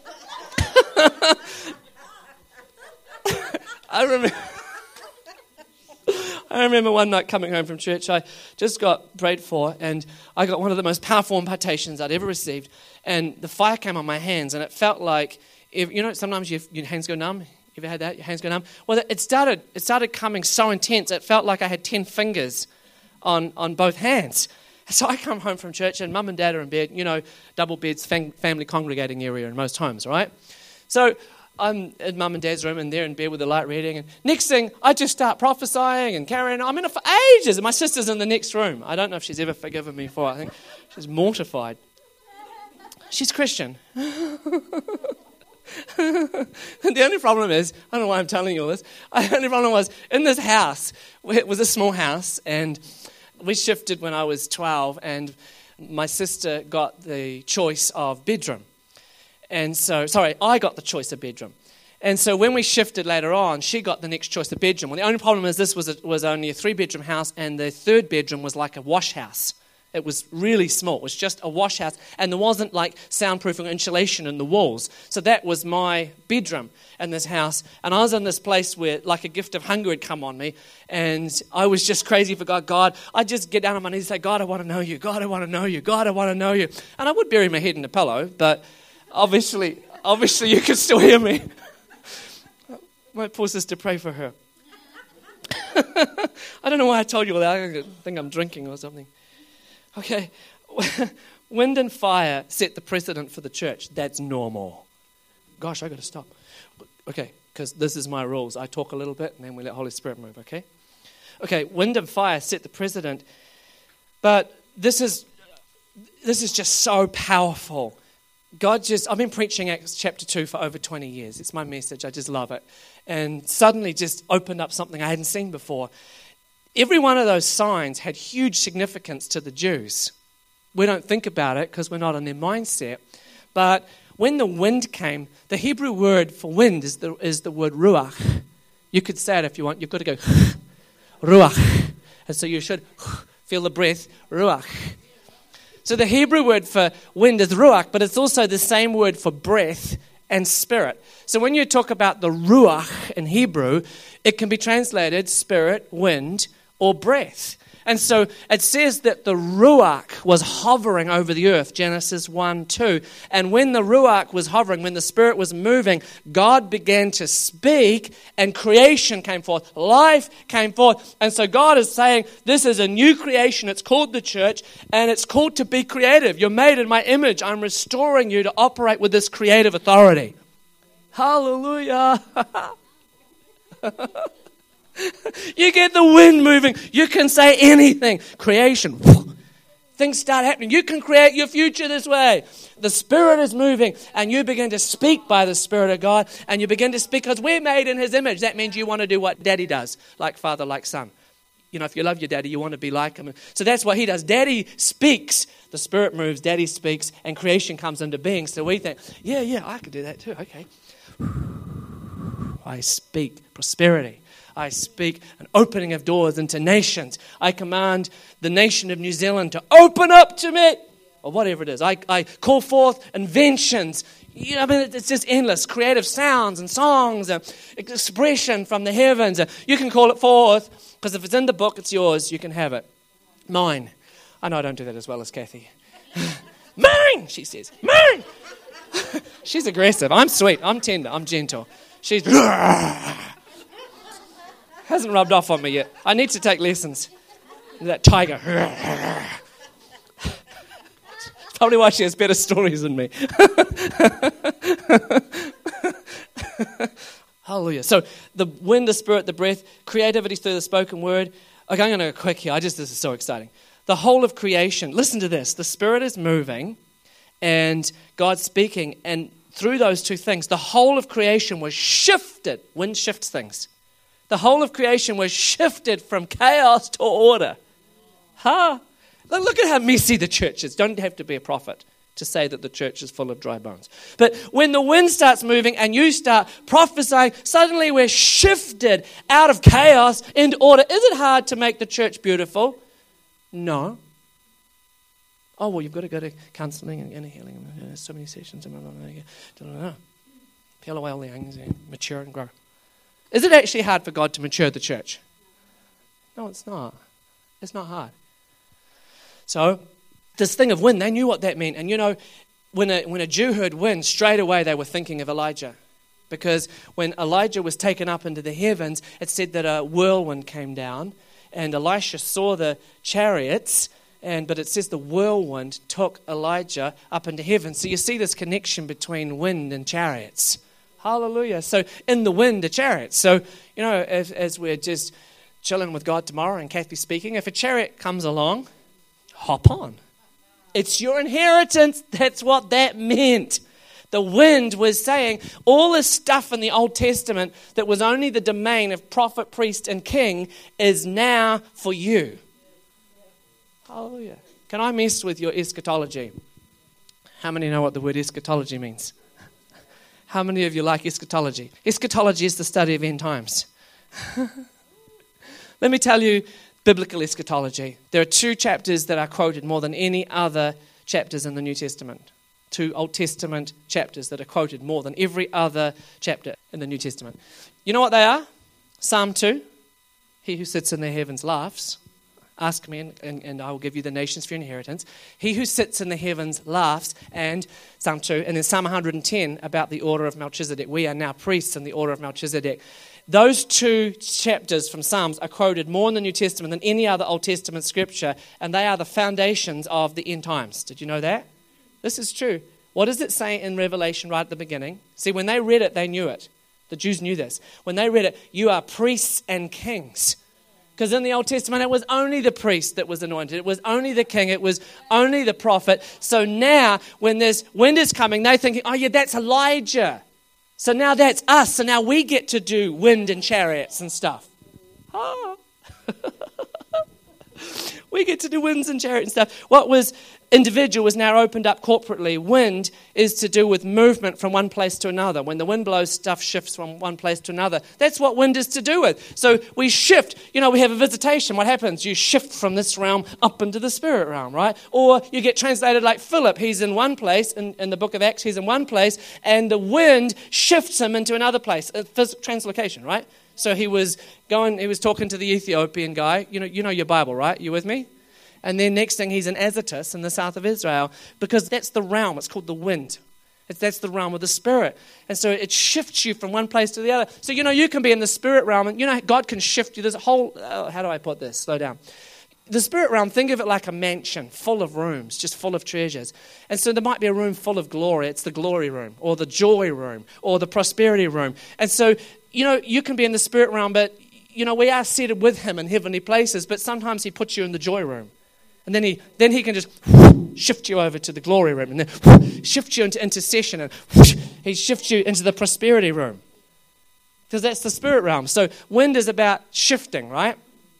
Speaker 1: I remember one night coming home from church. I just got prayed for, and I got one of the most powerful impartations I'd ever received. And the fire came on my hands, and it felt like, sometimes your hands go numb. You ever had that? Your hands go numb? Well, it started coming so intense. It felt like I had 10 fingers on both hands. So I come home from church and mum and dad are in bed, double beds, family congregating area in most homes, right? So I'm in mum and dad's room and they're in bed with the light reading. And next thing, I just start prophesying and carrying on. I'm in it for ages. And my sister's in the next room. I don't know if she's ever forgiven me for it. I think she's mortified. She's Christian. The only problem is, I don't know why I'm telling you all this. The only problem was, in this house, it was a small house, and we shifted when I was 12, and my sister got the choice of bedroom. And so, I got the choice of bedroom. And so when we shifted later on, she got the next choice of bedroom. Well, the only problem is this was only a 3-bedroom house, and the third bedroom was like a wash house. It was really small. It was just a wash house, and there wasn't like soundproofing or insulation in the walls. So that was my bedroom in this house. And I was in this place where like a gift of hunger had come on me, and I was just crazy for God. God, I'd just get down on my knees and say, God, I want to know you. God, I want to know you. God, I want to know you. And I would bury my head in a pillow, but obviously you can still hear me. I might pause this to pray for her. I don't know why I told you all that. I think I'm drinking or something. Okay, wind and fire set the precedent for the church. That's normal. Gosh, I got to stop. Okay, because this is my rules. I talk a little bit and then we let Holy Spirit move, okay? Okay, wind and fire set the precedent. But this is just so powerful. I've been preaching Acts chapter 2 for over 20 years. It's my message. I just love it. And suddenly just opened up something I hadn't seen before. Every one of those signs had huge significance to the Jews. We don't think about it because we're not in their mindset. But when the wind came, the Hebrew word for wind is the word ruach. You could say it if you want. You've got to go ruach. And so you should feel the breath, ruach. So the Hebrew word for wind is ruach, but it's also the same word for breath and spirit. So when you talk about the ruach in Hebrew, it can be translated spirit, wind, or breath. And so it says that the ruach was hovering over the earth, Genesis 1:2. And when the ruach was hovering, when the spirit was moving, God began to speak and creation came forth. Life came forth. And so God is saying, this is a new creation. It's called the church, and it's called to be creative. You're made in my image. I'm restoring you to operate with this creative authority. Hallelujah. You get the wind moving. You can say anything. Creation. Things start happening. You can create your future this way. The Spirit is moving, and you begin to speak by the Spirit of God, and you begin to speak because we're made in His image. That means you want to do what Daddy does, like Father, like Son. If you love your daddy, you want to be like him. So that's what He does. Daddy speaks. The Spirit moves. Daddy speaks, and creation comes into being. So we think, yeah, I could do that too. Okay. I speak prosperity. I speak an opening of doors into nations. I command the nation of New Zealand to open up to me, or whatever it is. I call forth inventions. It's just endless. Creative sounds and songs and expression from the heavens. You can call it forth, because if it's in the book, it's yours. You can have it. Mine. I know I don't do that as well as Kathy. Mine, she says. Mine. She's aggressive. I'm sweet. I'm tender. I'm gentle. She's... hasn't rubbed off on me yet. I need to take lessons. That tiger. Probably why she has better stories than me. Hallelujah. So the wind, the spirit, the breath, creativity through the spoken word. Okay, I'm going to go quick here. This is so exciting. The whole of creation. Listen to this. The Spirit is moving and God's speaking. And through those two things, the whole of creation was shifted. Wind shifts things. The whole of creation was shifted from chaos to order. Look at how messy the church is. Don't have to be a prophet to say that the church is full of dry bones. But when the wind starts moving and you start prophesying, suddenly we're shifted out of chaos into order. Is it hard to make the church beautiful? No. Oh, well, you've got to go to counselling and healing. There's so many sessions. Peel away all the angst and mature and grow. Is it actually hard for God to mature the church? No, it's not. It's not hard. So, this thing of wind, they knew what that meant. And when a Jew heard wind, straight away they were thinking of Elijah. Because when Elijah was taken up into the heavens, it said that a whirlwind came down and Elisha saw the chariots, but it says the whirlwind took Elijah up into heaven. So you see this connection between wind and chariots. Hallelujah. So in the wind are chariots. So, as we're just chilling with God tomorrow and Kathy speaking, if a chariot comes along, hop on. It's your inheritance. That's what that meant. The wind was saying all this stuff in the Old Testament that was only the domain of prophet, priest, and king is now for you. Hallelujah. Can I mess with your eschatology? How many know what the word eschatology means? How many of you like eschatology? Eschatology is the study of end times. Let me tell you biblical eschatology. There are 2 chapters that are quoted more than any other chapters in the New Testament. 2 Old Testament chapters that are quoted more than every other chapter in the New Testament. You know what they are? Psalm 2. He who sits in the heavens laughs. Ask me, and I will give you the nations for your inheritance. He who sits in the heavens laughs, and Psalm 2. And then Psalm 110 about the order of Melchizedek. We are now priests in the order of Melchizedek. Those 2 chapters from Psalms are quoted more in the New Testament than any other Old Testament scripture, and they are the foundations of the end times. Did you know that? This is true. What does it say in Revelation right at the beginning? See, when they read it, they knew it. The Jews knew this. When they read it, you are priests and kings. Because in the Old Testament, it was only the priest that was anointed. It was only the king. It was only the prophet. So now, when this wind is coming, they're thinking, oh yeah, that's Elijah. So now that's us. So now we get to do wind and chariots and stuff. Oh. We get to do winds and chariots and stuff. What was individual is now opened up corporately. Wind is to do with movement from one place to another. When the wind blows, stuff shifts from one place to another. That's what wind is to do with. So we shift. We have a visitation. What happens? You shift from this realm up into the spirit realm, right? Or you get translated like Philip. He's in one place. In the book of Acts, he's in one place. And the wind shifts him into another place. Translocation, right? So he was talking to the Ethiopian guy. You know your Bible, right? You with me? And then next thing, he's in Azotus in the south of Israel, because that's the realm. It's called the wind. That's the realm of the spirit. And so it shifts you from one place to the other. So, you can be in the spirit realm, and, God can shift you. There's a whole, how do I put this? Slow down. The spirit realm, think of it like a mansion full of rooms, just full of treasures. And so there might be a room full of glory. It's the glory room, or the joy room, or the prosperity room. And so, you can be in the spirit realm, but, we are seated with him in heavenly places, but sometimes he puts you in the joy room. And then he can just shift you over to the glory room, and then shift you into intercession, and he shifts you into the prosperity room. Because that's the spirit realm. So wind is about shifting, right?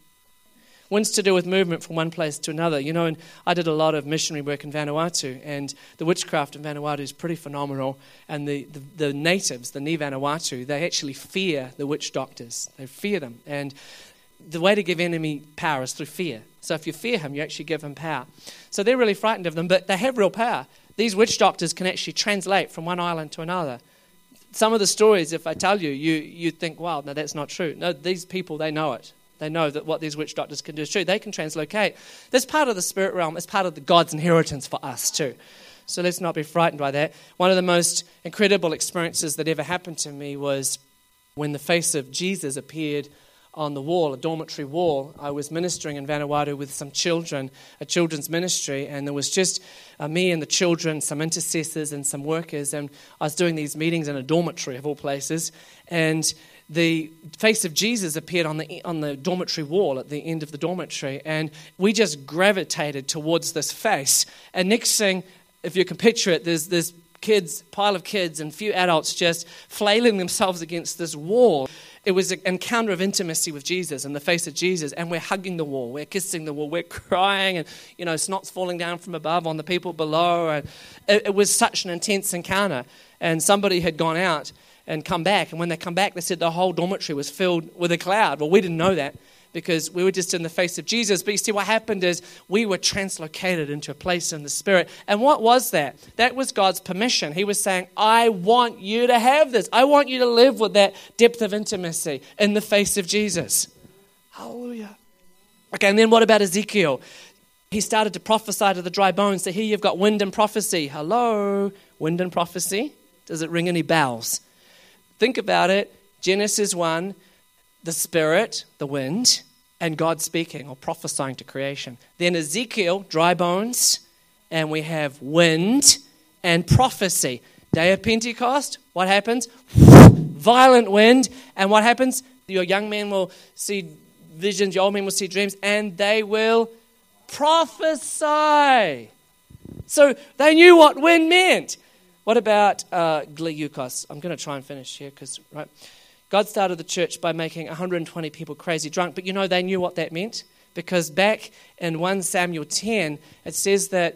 Speaker 1: Wind's to do with movement from one place to another. And I did a lot of missionary work in Vanuatu, and the witchcraft in Vanuatu is pretty phenomenal. And the natives, the Ni Vanuatu, they actually fear the witch doctors. They fear them. And the way to give enemy power is through fear. So if you fear him, you actually give him power. So they're really frightened of them, but they have real power. These witch doctors can actually translate from one island to another. Some of the stories, if I tell you, you think, wow, no, that's not true. No, these people, they know it. They know that what these witch doctors can do is true. They can translocate. That's part of the spirit realm. It's part of the God's inheritance for us too. So let's not be frightened by that. One of the most incredible experiences that ever happened to me was when the face of Jesus appeared on the wall, a dormitory wall. I was ministering in Vanuatu with some children, a children's ministry, and there was just me and the children, some intercessors and some workers, and I was doing these meetings in a dormitory of all places, and the face of Jesus appeared on the dormitory wall at the end of the dormitory, and we just gravitated towards this face. And next thing, if you can picture it, there's this pile of kids and few adults just flailing themselves against this wall. It was an encounter of intimacy with Jesus and the face of Jesus, and we're hugging the wall, we're kissing the wall, we're crying, and snot's falling down from above on the people below. And it was such an intense encounter. And somebody had gone out and come back, and when they come back, they said the whole dormitory was filled with a cloud. Well, we didn't know that, because we were just in the face of Jesus. But you see, what happened is we were translocated into a place in the Spirit. And what was that? That was God's permission. He was saying, I want you to have this. I want you to live with that depth of intimacy in the face of Jesus. Hallelujah. Okay, and then what about Ezekiel? He started to prophesy to the dry bones. So here you've got wind and prophecy. Hello, wind and prophecy. Does it ring any bells? Think about it. Genesis 1, the Spirit, the wind, and God speaking or prophesying to creation. Then Ezekiel, dry bones, and we have wind and prophecy. Day of Pentecost, what happens? Violent wind, and what happens? Your young men will see visions, your old men will see dreams, and they will prophesy. So they knew what wind meant. What about Gleukos? I'm going to try and finish here because, right, God started the church by making 120 people crazy drunk, but they knew what that meant because back in 1 Samuel 10, it says that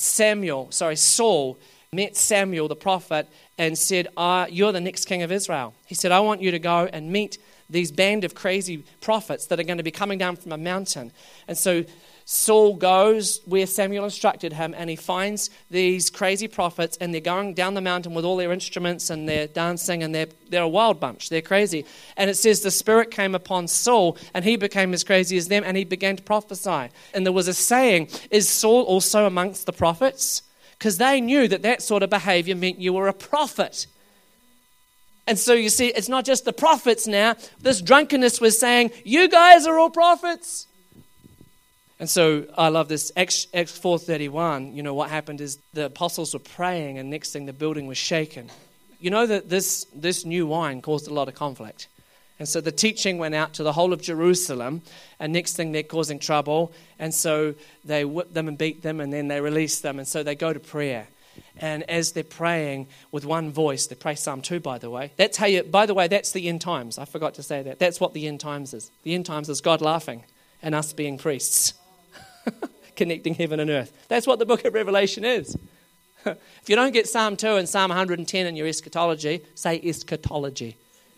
Speaker 1: Saul met Samuel the prophet and said, you're the next king of Israel. He said, I want you to go and meet these band of crazy prophets that are going to be coming down from a mountain. And so Saul goes where Samuel instructed him, and he finds these crazy prophets, and they're going down the mountain with all their instruments, and they're dancing, and they're a wild bunch. They're crazy. And it says the Spirit came upon Saul, and he became as crazy as them, and he began to prophesy. And there was a saying, is Saul also amongst the prophets? Because they knew that sort of behavior meant you were a prophet. And so you see, it's not just the prophets now. This drunkenness was saying, you guys are all prophets. And so I love this, Acts 4:31, what happened is the apostles were praying and next thing the building was shaken. You know that this new wine caused a lot of conflict. And so the teaching went out to the whole of Jerusalem and next thing they're causing trouble. And so they whip them and beat them and then they release them. And so they go to prayer. And as they're praying with one voice, they pray Psalm 2, by the way. That's the end times. I forgot to say that. That's what the end times is. The end times is God laughing and us being priests. Connecting heaven and earth. That's what the book of Revelation is. If you don't get Psalm 2 and Psalm 110 in your eschatology, say eschatology.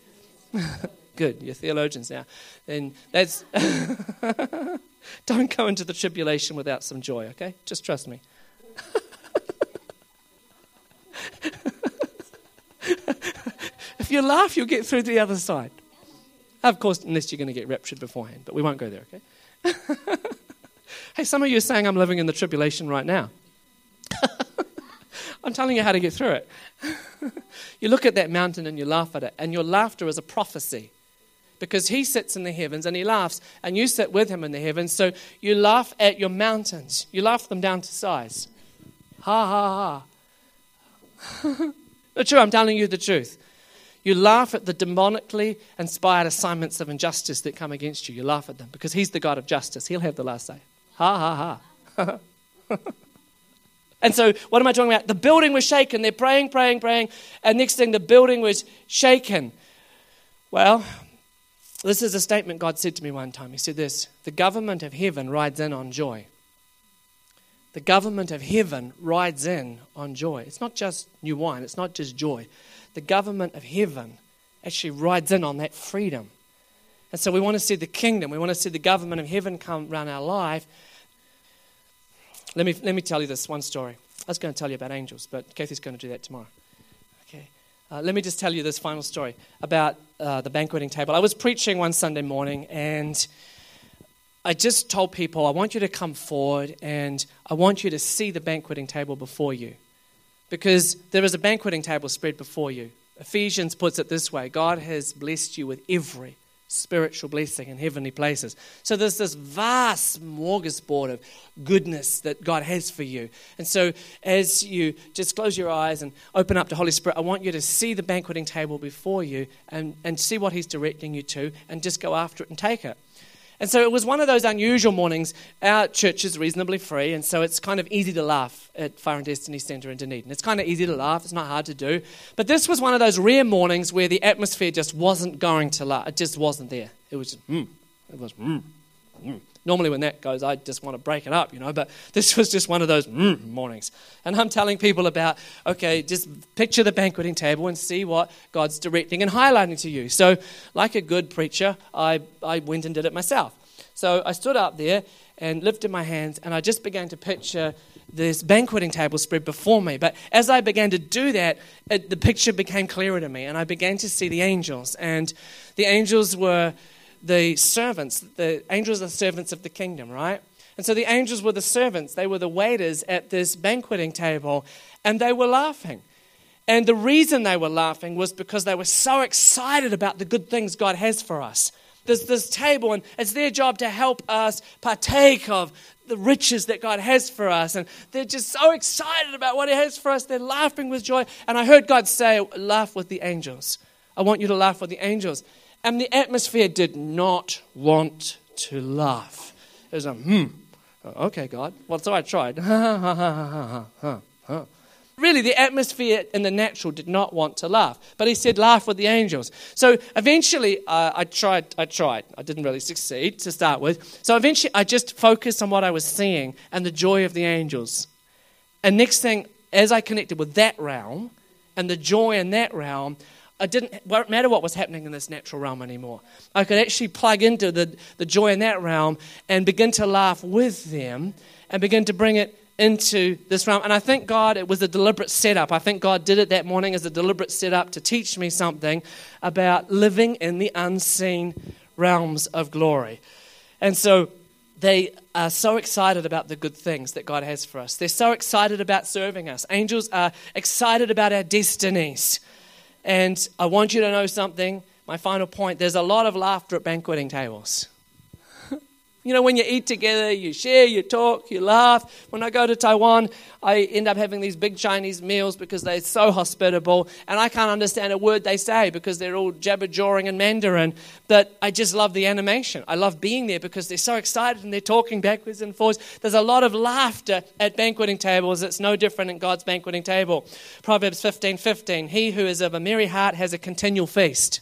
Speaker 1: Good, you're theologians now. Then that's don't go into the tribulation without some joy, okay? Just trust me. If you laugh, you'll get through the other side. Of course, unless you're going to get raptured beforehand, but we won't go there, okay? Hey, some of you are saying I'm living in the tribulation right now. I'm telling you how to get through it. You look at that mountain and you laugh at it, and your laughter is a prophecy. Because he sits in the heavens and he laughs, and you sit with him in the heavens, so you laugh at your mountains. You laugh them down to size. Ha, ha, ha. Not true, I'm telling you the truth. You laugh at the demonically inspired assignments of injustice that come against you. You laugh at them because he's the God of justice. He'll have the last say. Ha, ha, ha. And so what am I talking about? The building was shaken. They're praying. And next thing, the building was shaken. Well, this is a statement God said to me one time. He said this, the government of heaven rides in on joy. The government of heaven rides in on joy. It's not just new wine. It's not just joy. The government of heaven actually rides in on that freedom. And so we want to see the kingdom. We want to see the government of heaven come around our life. Let me tell you this one story. I was going to tell you about angels, but Kathy's going to do that tomorrow. Okay. Let me just tell you this final story about the banqueting table. I was preaching one Sunday morning, and I just told people, I want you to come forward, and I want you to see the banqueting table before you. Because there is a banqueting table spread before you. Ephesians puts it this way, God has blessed you with every spiritual blessing in heavenly places. So there's this vast smorgasbord of goodness that God has for you. And so as you just close your eyes and open up to Holy Spirit, I want you to see the banqueting table before you and see what he's directing you to and just go after it and take it. And so it was one of those unusual mornings. Our church is reasonably free, and so it's kind of easy to laugh at Fire and Destiny Centre in Dunedin. It's kind of easy to laugh. It's not hard to do. But this was one of those rare mornings where the atmosphere just wasn't going to laugh. It just wasn't there. It was just, Normally when that goes, I just want to break it up, But this was just one of those mornings. And I'm telling people about, okay, just picture the banqueting table and see what God's directing and highlighting to you. So like a good preacher, I went and did it myself. So I stood up there and lifted my hands, and I just began to picture this banqueting table spread before me. But as I began to do that, the picture became clearer to me, and I began to see the angels. And the angels were the servants. The angels are servants of the kingdom, right? And so the angels were the servants. They were the waiters at this banqueting table, and they were laughing. And the reason they were laughing was because they were so excited about the good things God has for us. this table, and it's their job to help us partake of the riches that God has for us. And they're just so excited about what He has for us. They're laughing with joy. And I heard God say, laugh with the angels. I want you to laugh with the angels. And the atmosphere did not want to laugh. It was okay, God. Well, so I tried. Really, the atmosphere in the natural did not want to laugh. But He said, laugh with the angels. So eventually, I tried. I didn't really succeed to start with. So eventually, I just focused on what I was seeing and the joy of the angels. And next thing, as I connected with that realm and the joy in that realm, it didn't matter what was happening in this natural realm anymore. I could actually plug into the joy in that realm and begin to laugh with them and begin to bring it into this realm. And I think God, it was a deliberate setup. I think God did it that morning as a deliberate setup to teach me something about living in the unseen realms of glory. And so they are so excited about the good things that God has for us. They're so excited about serving us. Angels are excited about our destinies. And I want you to know something. My final point, there's a lot of laughter at banqueting tables. You know, when you eat together, you share, you talk, you laugh. When I go to Taiwan, I end up having these big Chinese meals because they're so hospitable. And I can't understand a word they say because they're all jabber-jawing in Mandarin. But I just love the animation. I love being there because they're so excited and they're talking backwards and forwards. There's a lot of laughter at banqueting tables. It's no different in God's banqueting table. Proverbs 15:15, he who is of a merry heart has a continual feast.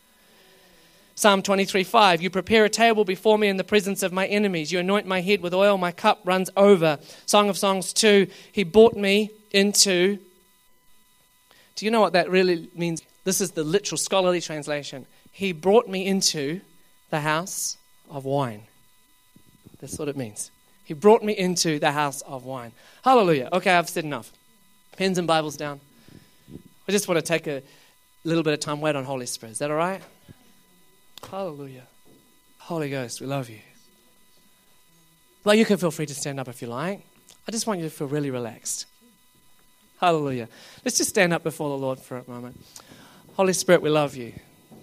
Speaker 1: Psalm 23:5, you prepare a table before me in the presence of my enemies. You anoint my head with oil, my cup runs over. Song of Songs 2, he brought me into... Do you know what that really means? This is the literal scholarly translation. He brought me into the house of wine. That's what it means. He brought me into the house of wine. Hallelujah. Okay, I've said enough. Pens and Bibles down. I just want to take a little bit of time, wait on Holy Spirit. Is that all right? Hallelujah. Holy Ghost, we love you. Well, you can feel free to stand up if you like. I just want you to feel really relaxed. Hallelujah. Let's just stand up before the Lord for a moment. Holy Spirit, we love you.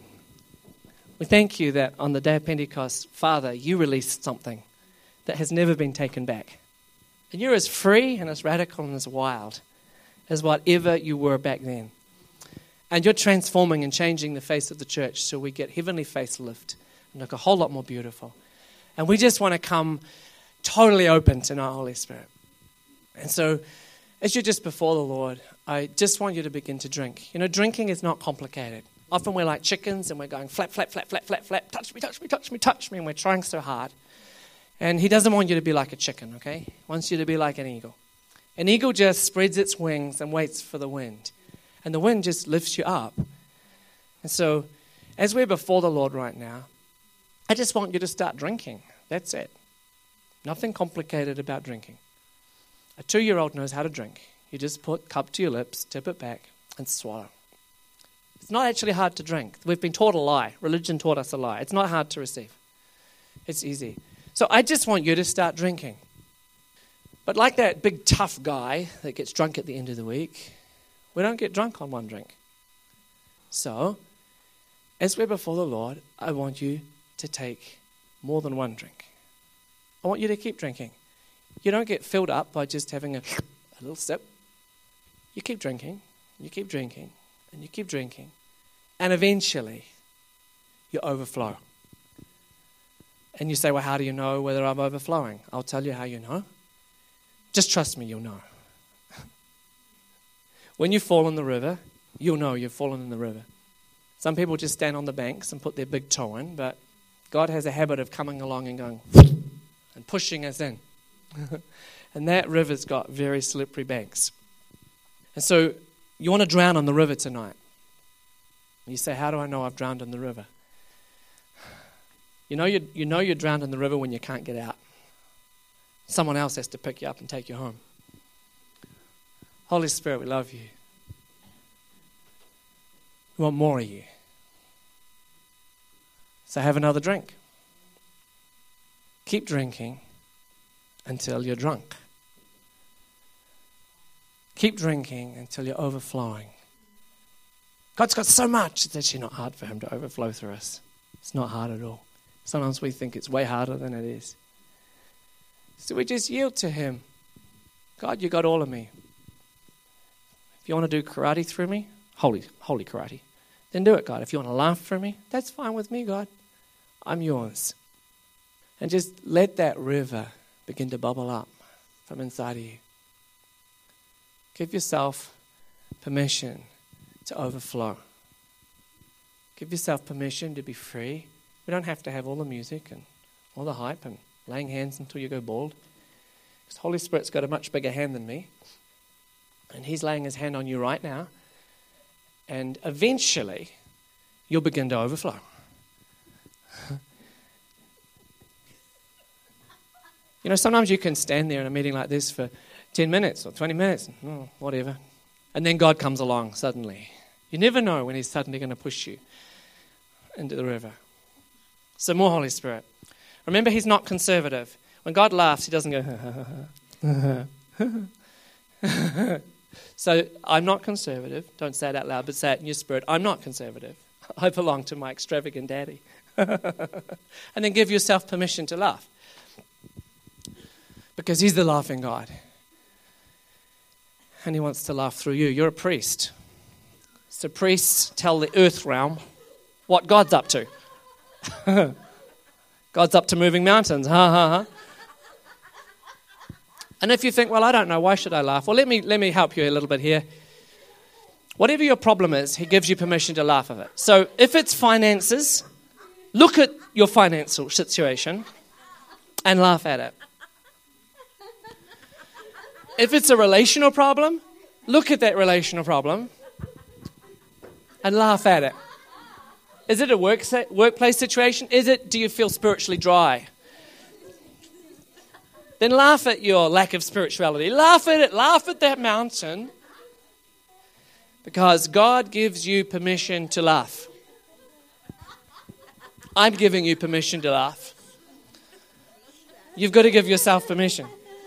Speaker 1: We thank you that on the day of Pentecost, Father, you released something that has never been taken back. And you're as free and as radical and as wild as whatever you were back then. And you're transforming and changing the face of the church so we get heavenly facelift and look a whole lot more beautiful. And we just want to come totally open to know Holy Spirit. And so as you're just before the Lord, I just want you to begin to drink. You know, drinking is not complicated. Often we're like chickens and we're going flap, flap, flap, flap, flap, flap, touch me, touch me, touch me, touch me, and we're trying so hard. And He doesn't want you to be like a chicken, okay? He wants you to be like an eagle. An eagle just spreads its wings and waits for the wind. And the wind just lifts you up. And so, as we're before the Lord right now, I just want you to start drinking. That's it. Nothing complicated about drinking. A 2-year-old knows how to drink. You just put cup to your lips, tip it back, and swallow. It's not actually hard to drink. We've been taught a lie. Religion taught us a lie. It's not hard to receive. It's easy. So I just want you to start drinking. But like that big tough guy that gets drunk at the end of the week, we don't get drunk on one drink. So, as we're before the Lord, I want you to take more than one drink. I want you to keep drinking. You don't get filled up by just having a little sip. You keep drinking, you keep drinking, and you keep drinking. And eventually, you overflow. And you say, well, how do you know whether I'm overflowing? I'll tell you how you know. Just trust me, you'll know. When you fall in the river, you'll know you've fallen in the river. Some people just stand on the banks and put their big toe in, but God has a habit of coming along and going and pushing us in. And that river's got very slippery banks. And so you want to drown in the river tonight. You say, how do I know I've drowned in the river? You know you're drowned in the river when you can't get out. Someone else has to pick you up and take you home. Holy Spirit, we love you. We want more of you. So have another drink. Keep drinking until you're drunk. Keep drinking until you're overflowing. God's got so much, it's actually not hard for Him to overflow through us. It's not hard at all. Sometimes we think it's way harder than it is. So we just yield to him. God, you got all of me. If you want to do karate through me, holy karate, then do it, God. If you want to laugh through me, that's fine with me, God. I'm yours. And just let that river begin to bubble up from inside of you. Give yourself permission to overflow. Give yourself permission to be free. We don't have to have all the music and all the hype and laying hands until you go bald. Because the Holy Spirit's got a much bigger hand than me. And he's laying his hand on you right now. And eventually, you'll begin to overflow. You know, sometimes you can stand there in a meeting like this for 10 minutes or 20 minutes, whatever. And then God comes along suddenly. You never know when he's suddenly going to push you into the river. So more Holy Spirit. Remember, he's not conservative. When God laughs, he doesn't go, So I'm not conservative. Don't say it out loud, but say it in your spirit. I'm not conservative. I belong to my extravagant daddy. And then give yourself permission to laugh. Because he's the laughing God. And he wants to laugh through you. You're a priest. So priests tell the earth realm what God's up to. God's up to moving mountains. Ha ha ha. And if you think, well, I don't know, why should I laugh? Well, let me help you a little bit here. Whatever your problem is, he gives you permission to laugh at it. So if it's finances, look at your financial situation and laugh at it. If it's a relational problem, look at that relational problem and laugh at it. Is it a workplace situation? Do you feel spiritually dry? Then laugh at your lack of spirituality. Laugh at it. Laugh at that mountain. Because God gives you permission to laugh. I'm giving you permission to laugh. You've got to give yourself permission.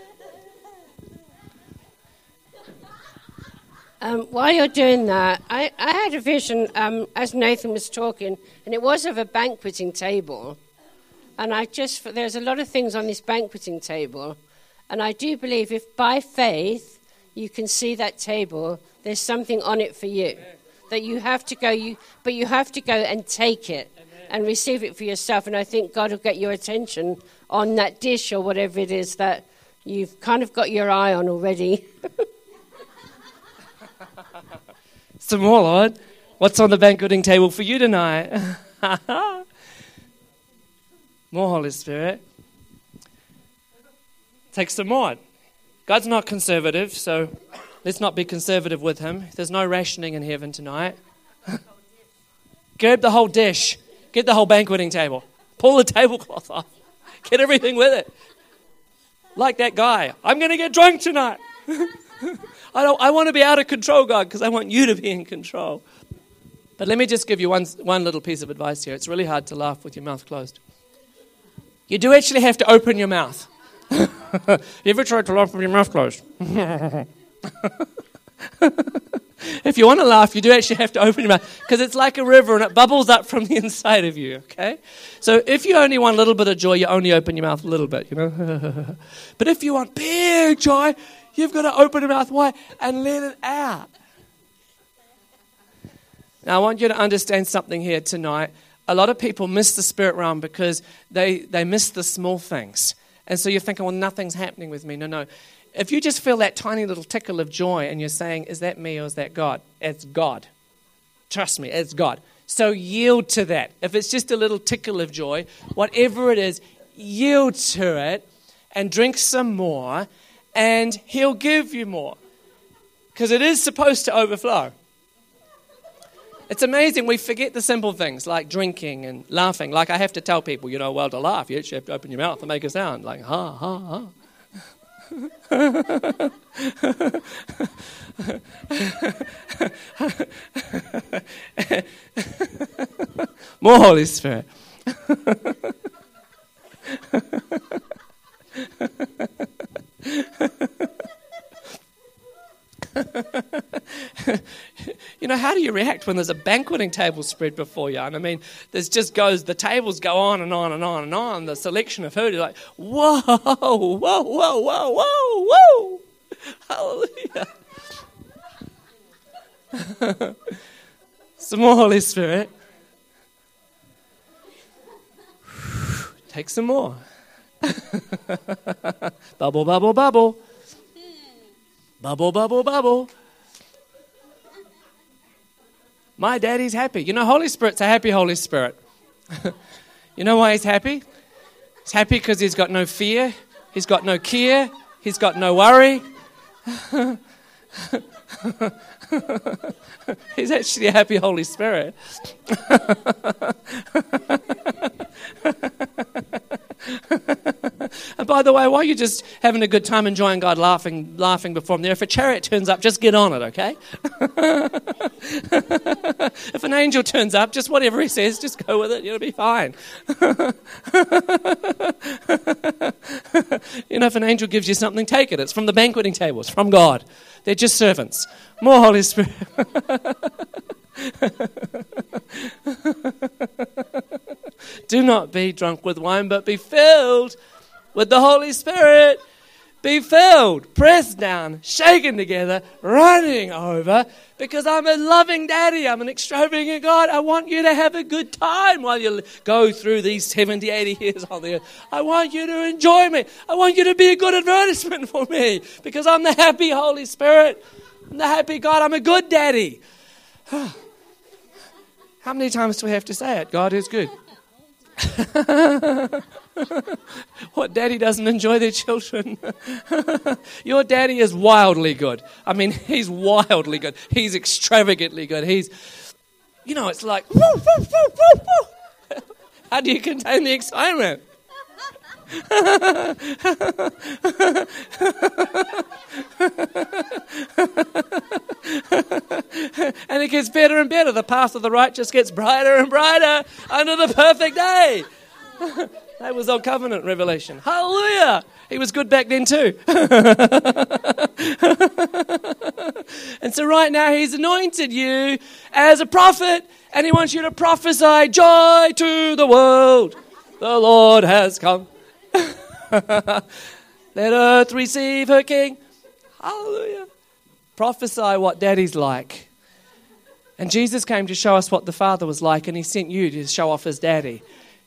Speaker 2: While you're doing that, I had a vision as Nathan was talking, and it was of a banqueting table. And there's a lot of things on this banqueting table. And I do believe if by faith you can see that table, there's something on it for you. Amen. That you have to go, but you have to go and take it. Amen. And receive it for yourself. And I think God will get your attention on that dish or whatever it is that you've kind of got your eye on already.
Speaker 1: Some more, Lord. What's on the banqueting table for you tonight? More Holy Spirit. Take some more. God's not conservative, so let's not be conservative with him. There's no rationing in heaven tonight. Grab the whole dish. Get the whole banqueting table. Pull the tablecloth off. Get everything with it. Like that guy. I'm going to get drunk tonight. I want to be out of control, God, because I want you to be in control. But let me just give you one little piece of advice here. It's really hard to laugh with your mouth closed. You do actually have to open your mouth. You ever tried to laugh with your mouth closed? If you want to laugh, you do actually have to open your mouth, because it's like a river and it bubbles up from the inside of you, okay? So if you only want a little bit of joy, you only open your mouth a little bit, you know? But if you want big joy, you've got to open your mouth wide and let it out. Now, I want you to understand something here tonight. A lot of people miss the spirit realm because they miss the small things. And so you're thinking, well, nothing's happening with me. No. If you just feel that tiny little tickle of joy and you're saying, is that me or is that God? It's God. Trust me, it's God. So yield to that. If it's just a little tickle of joy, whatever it is, yield to it and drink some more, and he'll give you more. Because it is supposed to overflow. It's amazing, we forget the simple things like drinking and laughing. Like I have to tell people, well, to laugh, you actually have to open your mouth and make a sound. Like, ha, ha, ha. More Holy Spirit. how do you react when there's a banqueting table spread before you? And I mean, the tables go on and on and on and on. The selection of food is like, whoa, whoa, whoa, whoa, whoa, whoa. Hallelujah. Some more, Holy Spirit. Take some more. Bubble, bubble, bubble. Bubble, bubble, bubble. My daddy's happy. You know, Holy Spirit's a happy Holy Spirit. You know why he's happy? He's happy because he's got no fear. He's got no care. He's got no worry. He's actually a happy Holy Spirit. And by the way, while you're just having a good time enjoying God, laughing before him there, if a chariot turns up, just get on it, okay? If an angel turns up, just whatever he says, just go with it. You'll be fine. You know, if an angel gives you something, take it. It's from the banqueting table. It's from God. They're just servants. More Holy Spirit. Do not be drunk with wine, but be filled with the Holy Spirit. Be filled, pressed down, shaken together, running over, because I'm a loving daddy. I'm an extravagant God. I want you to have a good time while you go through these 70, 80 years on the earth. I want you to enjoy me. I want you to be a good advertisement for me, because I'm the happy Holy Spirit. I'm the happy God. I'm a good daddy. How many times do we have to say it? God is good. What daddy doesn't enjoy their children? Your daddy is wildly good. I mean, he's wildly good. He's extravagantly good. It's like, woo, woo, woo, woo, woo. How do you contain the excitement? And it gets better and better. The path of the righteous gets brighter and brighter under the perfect day. That was Old Covenant revelation. Hallelujah! He was good back then too. And so right now he's anointed you as a prophet, and he wants you to prophesy joy to the world. The Lord has come. Let earth receive her King. Hallelujah. Prophesy what daddy's like. And Jesus came to show us what the Father was like, and he sent you to show off his daddy.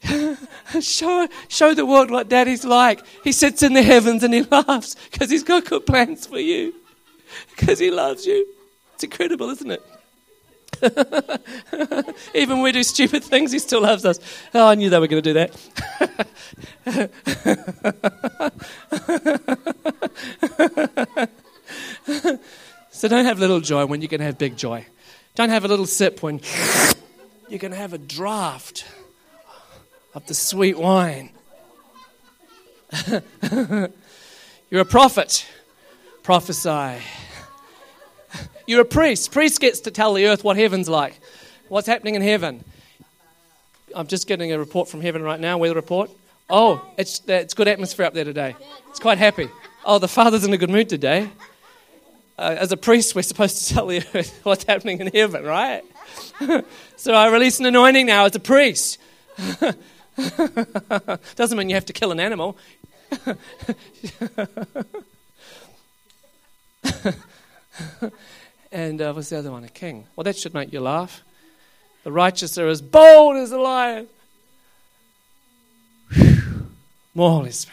Speaker 1: Show the world what daddy's like. He sits in the heavens and he laughs because he's got good plans for you. Because he loves you. It's incredible, isn't it? Even when we do stupid things, he still loves us. Oh, I knew they were going to do that. So don't have little joy when you can have big joy. Don't have a little sip when you can have a draft of the sweet wine. You're a prophet. Prophesy. You're a priest. Priest gets to tell the earth what heaven's like. What's happening in heaven. I'm just getting a report from heaven right now. Weather report. Oh, it's good atmosphere up there today. It's quite happy. Oh, the Father's in a good mood today. As a priest, we're supposed to tell the earth what's happening in heaven, right? So I release an anointing now as a priest. Doesn't mean you have to kill an animal. And what's the other one? A king. Well, that should make you laugh. The righteous are as bold as a lion. More Holy Spirit.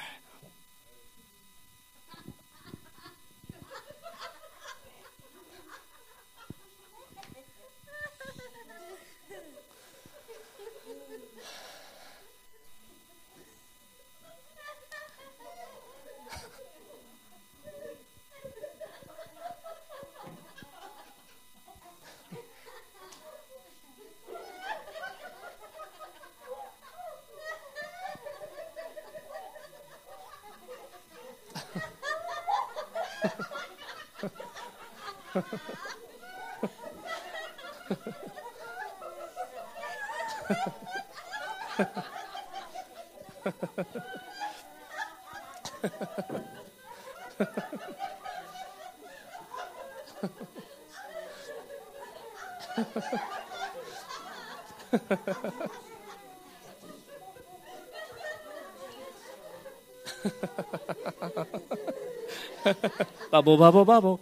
Speaker 1: Bubble, bubble, bubble.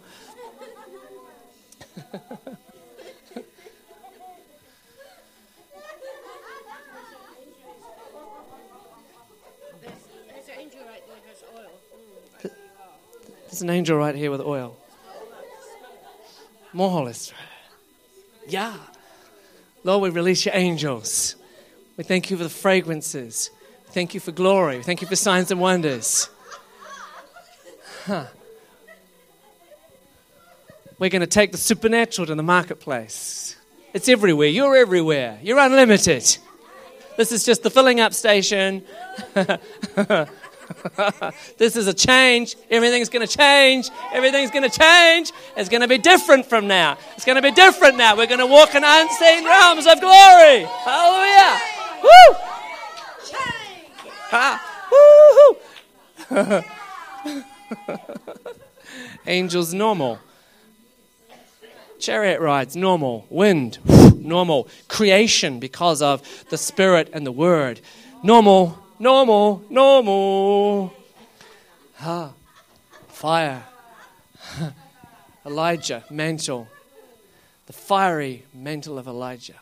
Speaker 1: There's an angel right here with oil. More Holy Spirit. Yeah. Lord, we release your angels. We thank you for the fragrances. Thank you for glory. Thank you for signs and wonders. We're going to take the supernatural to the marketplace. It's everywhere. You're everywhere. You're unlimited. This is just the filling up station. This is a change. Everything's going to change. Everything's going to change. It's going to be different from now. It's going to be different now. We're going to walk in unseen realms of glory. Hallelujah. Woo! Woo-hoo. Angels, normal. Chariot rides, normal. Wind, normal. Creation, because of the Spirit and the Word, normal. Normal, normal. Fire. Elijah, mantle. The fiery mantle of Elijah.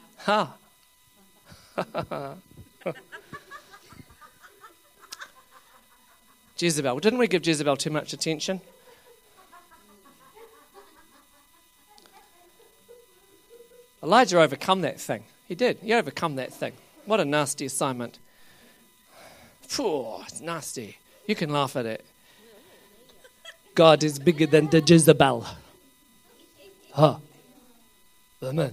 Speaker 1: Jezebel. Didn't we give Jezebel too much attention? Elijah overcome that thing. He did. He overcome that thing. What a nasty assignment. It's nasty. You can laugh at it. God is bigger than the Jezebel. Amen.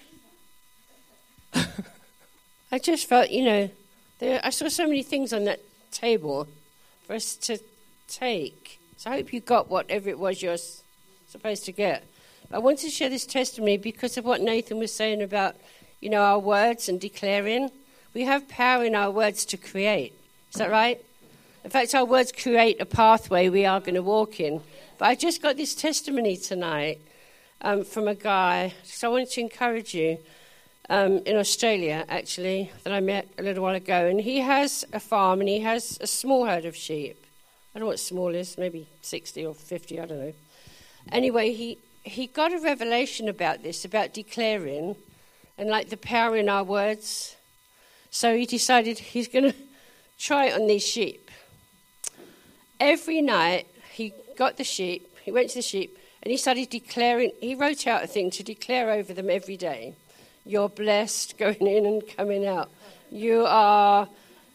Speaker 2: I just felt, I saw so many things on that table for us to take. So I hope you got whatever it was you're supposed to get. But I wanted to share this testimony because of what Nathan was saying about, our words and declaring. We have power in our words to create. Is that right? In fact, our words create a pathway we are going to walk in. But I just got this testimony tonight from a guy. So I wanted to encourage you in Australia, actually, that I met a little while ago. And he has a farm and he has a small herd of sheep. I don't know what small is, maybe 60 or 50, I don't know. Anyway, he got a revelation about this, about declaring and like the power in our words. So he decided he's going to try it on these sheep. Every night he got the sheep, he went to the sheep, and he started declaring. He wrote out a thing to declare over them every day. You're blessed going in and coming out. You are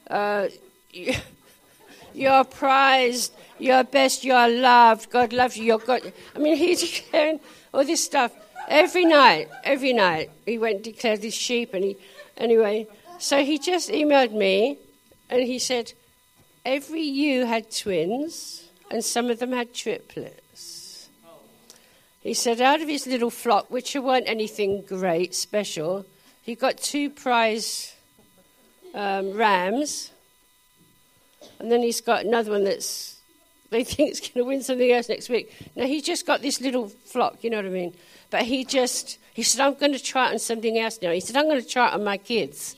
Speaker 2: you're prized. You're best. You're loved. God loves you. You're God. I mean, he's declaring all this stuff every night. Every night he went and declared this sheep, and anyway. So he just emailed me. And he said, every ewe had twins, and some of them had triplets. He said, out of his little flock, which weren't anything great, special, he got 2 prize rams, and then he's got another one they think is going to win something else next week. Now, he just got this little flock, you know what I mean? But he said, I'm going to try it on something else now. He said, I'm going to try it on my kids.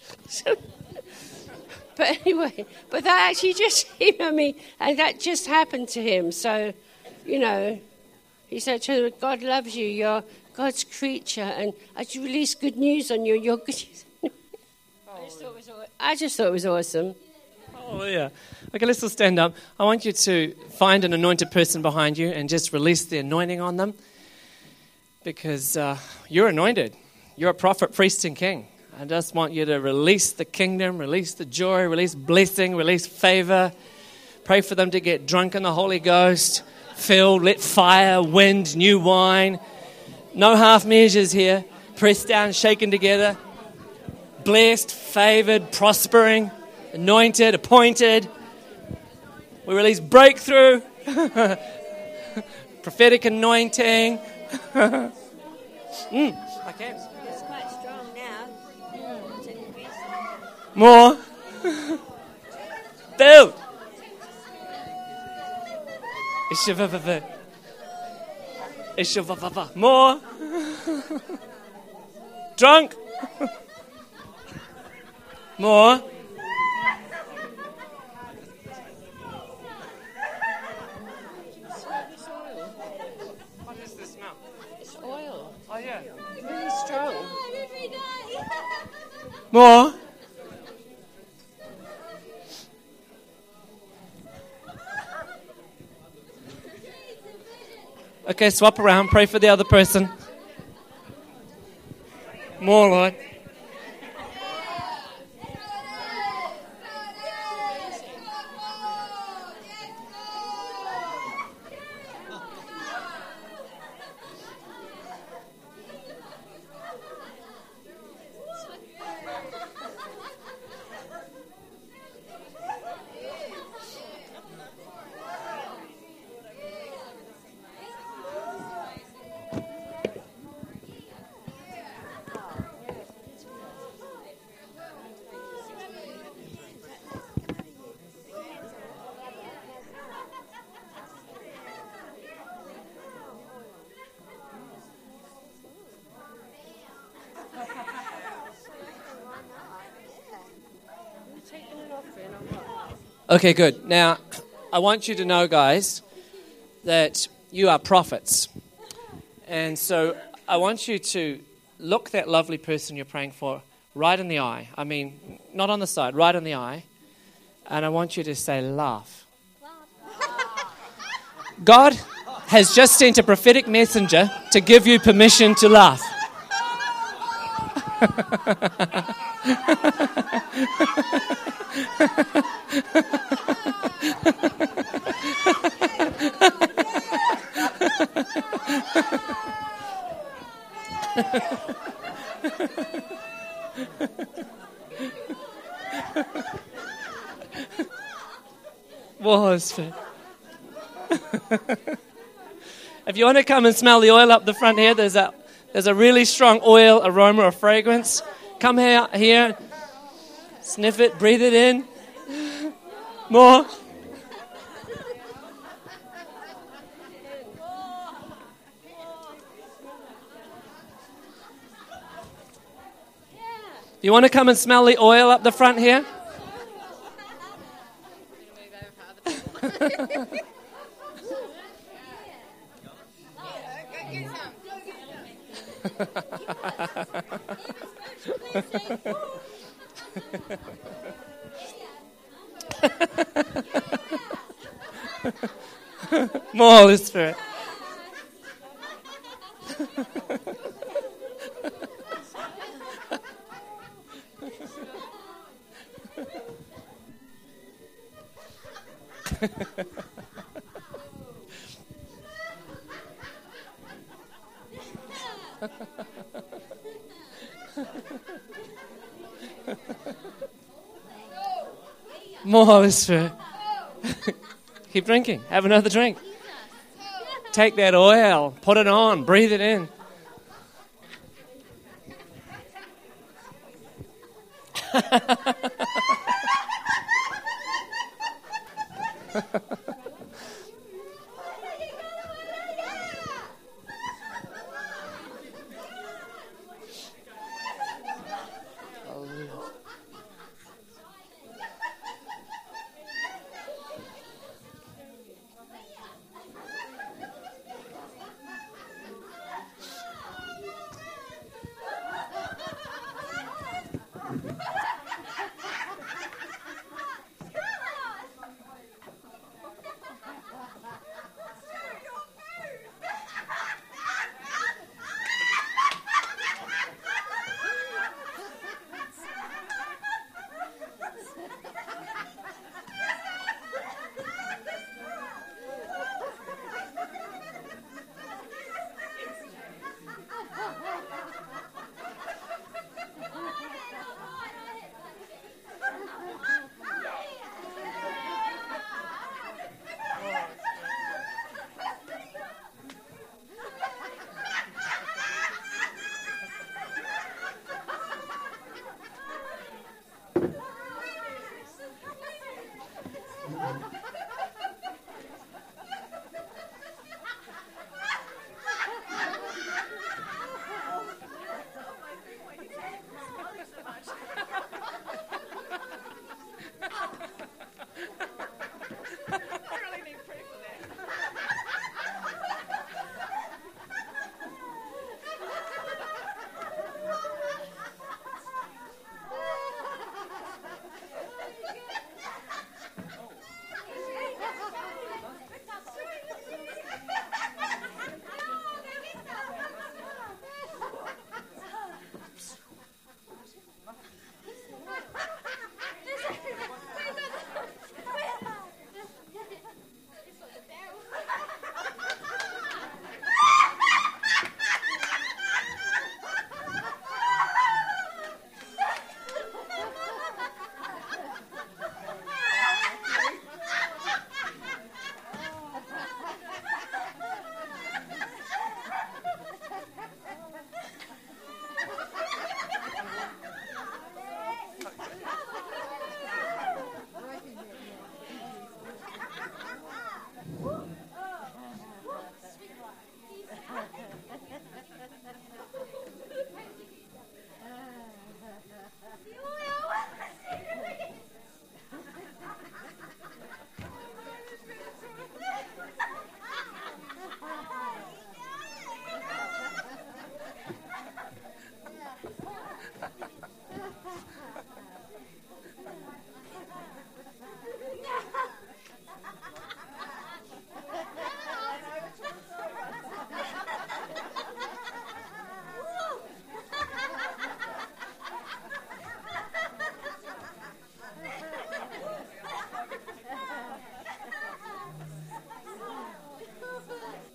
Speaker 2: But anyway, that actually just emailed me, and that just happened to him. So, he said to her, God loves you, you're God's creature, and I just released good news on you, you're good. I just thought it was awesome.
Speaker 1: Oh, yeah. Okay, let's all stand up. I want you to find an anointed person behind you and just release the anointing on them, because you're anointed. You're a prophet, priest, and king. I just want you to release the kingdom, release the joy, release blessing, release favor. Pray for them to get drunk in the Holy Ghost, filled, let fire, wind, new wine. No half measures here. Pressed down, shaken together. Blessed, favored, prospering, anointed, appointed. We release breakthrough, prophetic anointing. I can. More. Build. More. Drunk. More. What is this smell?
Speaker 2: It's oil.
Speaker 1: Oh, yeah.
Speaker 2: Really strong.
Speaker 1: More. Okay, swap around. Pray for the other person. More, Lord. Okay, good. Now, I want you to know, guys, that you are prophets. And so I want you to look that lovely person you're praying for right in the eye. I mean, not on the side, right in the eye. And I want you to say, laugh. God has just sent a prophetic messenger to give you permission to laugh. Was if you want to come and smell the oil up the front here, there's a really strong oil aroma or fragrance. Come here, sniff it, breathe it in. More. You want to come and smell the oil up the front here? More Holy Spirit. More Holy Spirit. Keep drinking. Have another drink. Take that oil. Put it on. Breathe it in.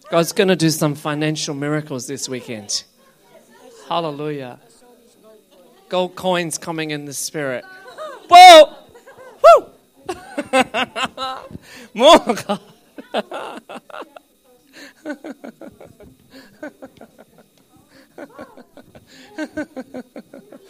Speaker 1: God's going to do some financial miracles this weekend. Hallelujah. Gold coins coming in the Spirit. Whoa! Woo! More God.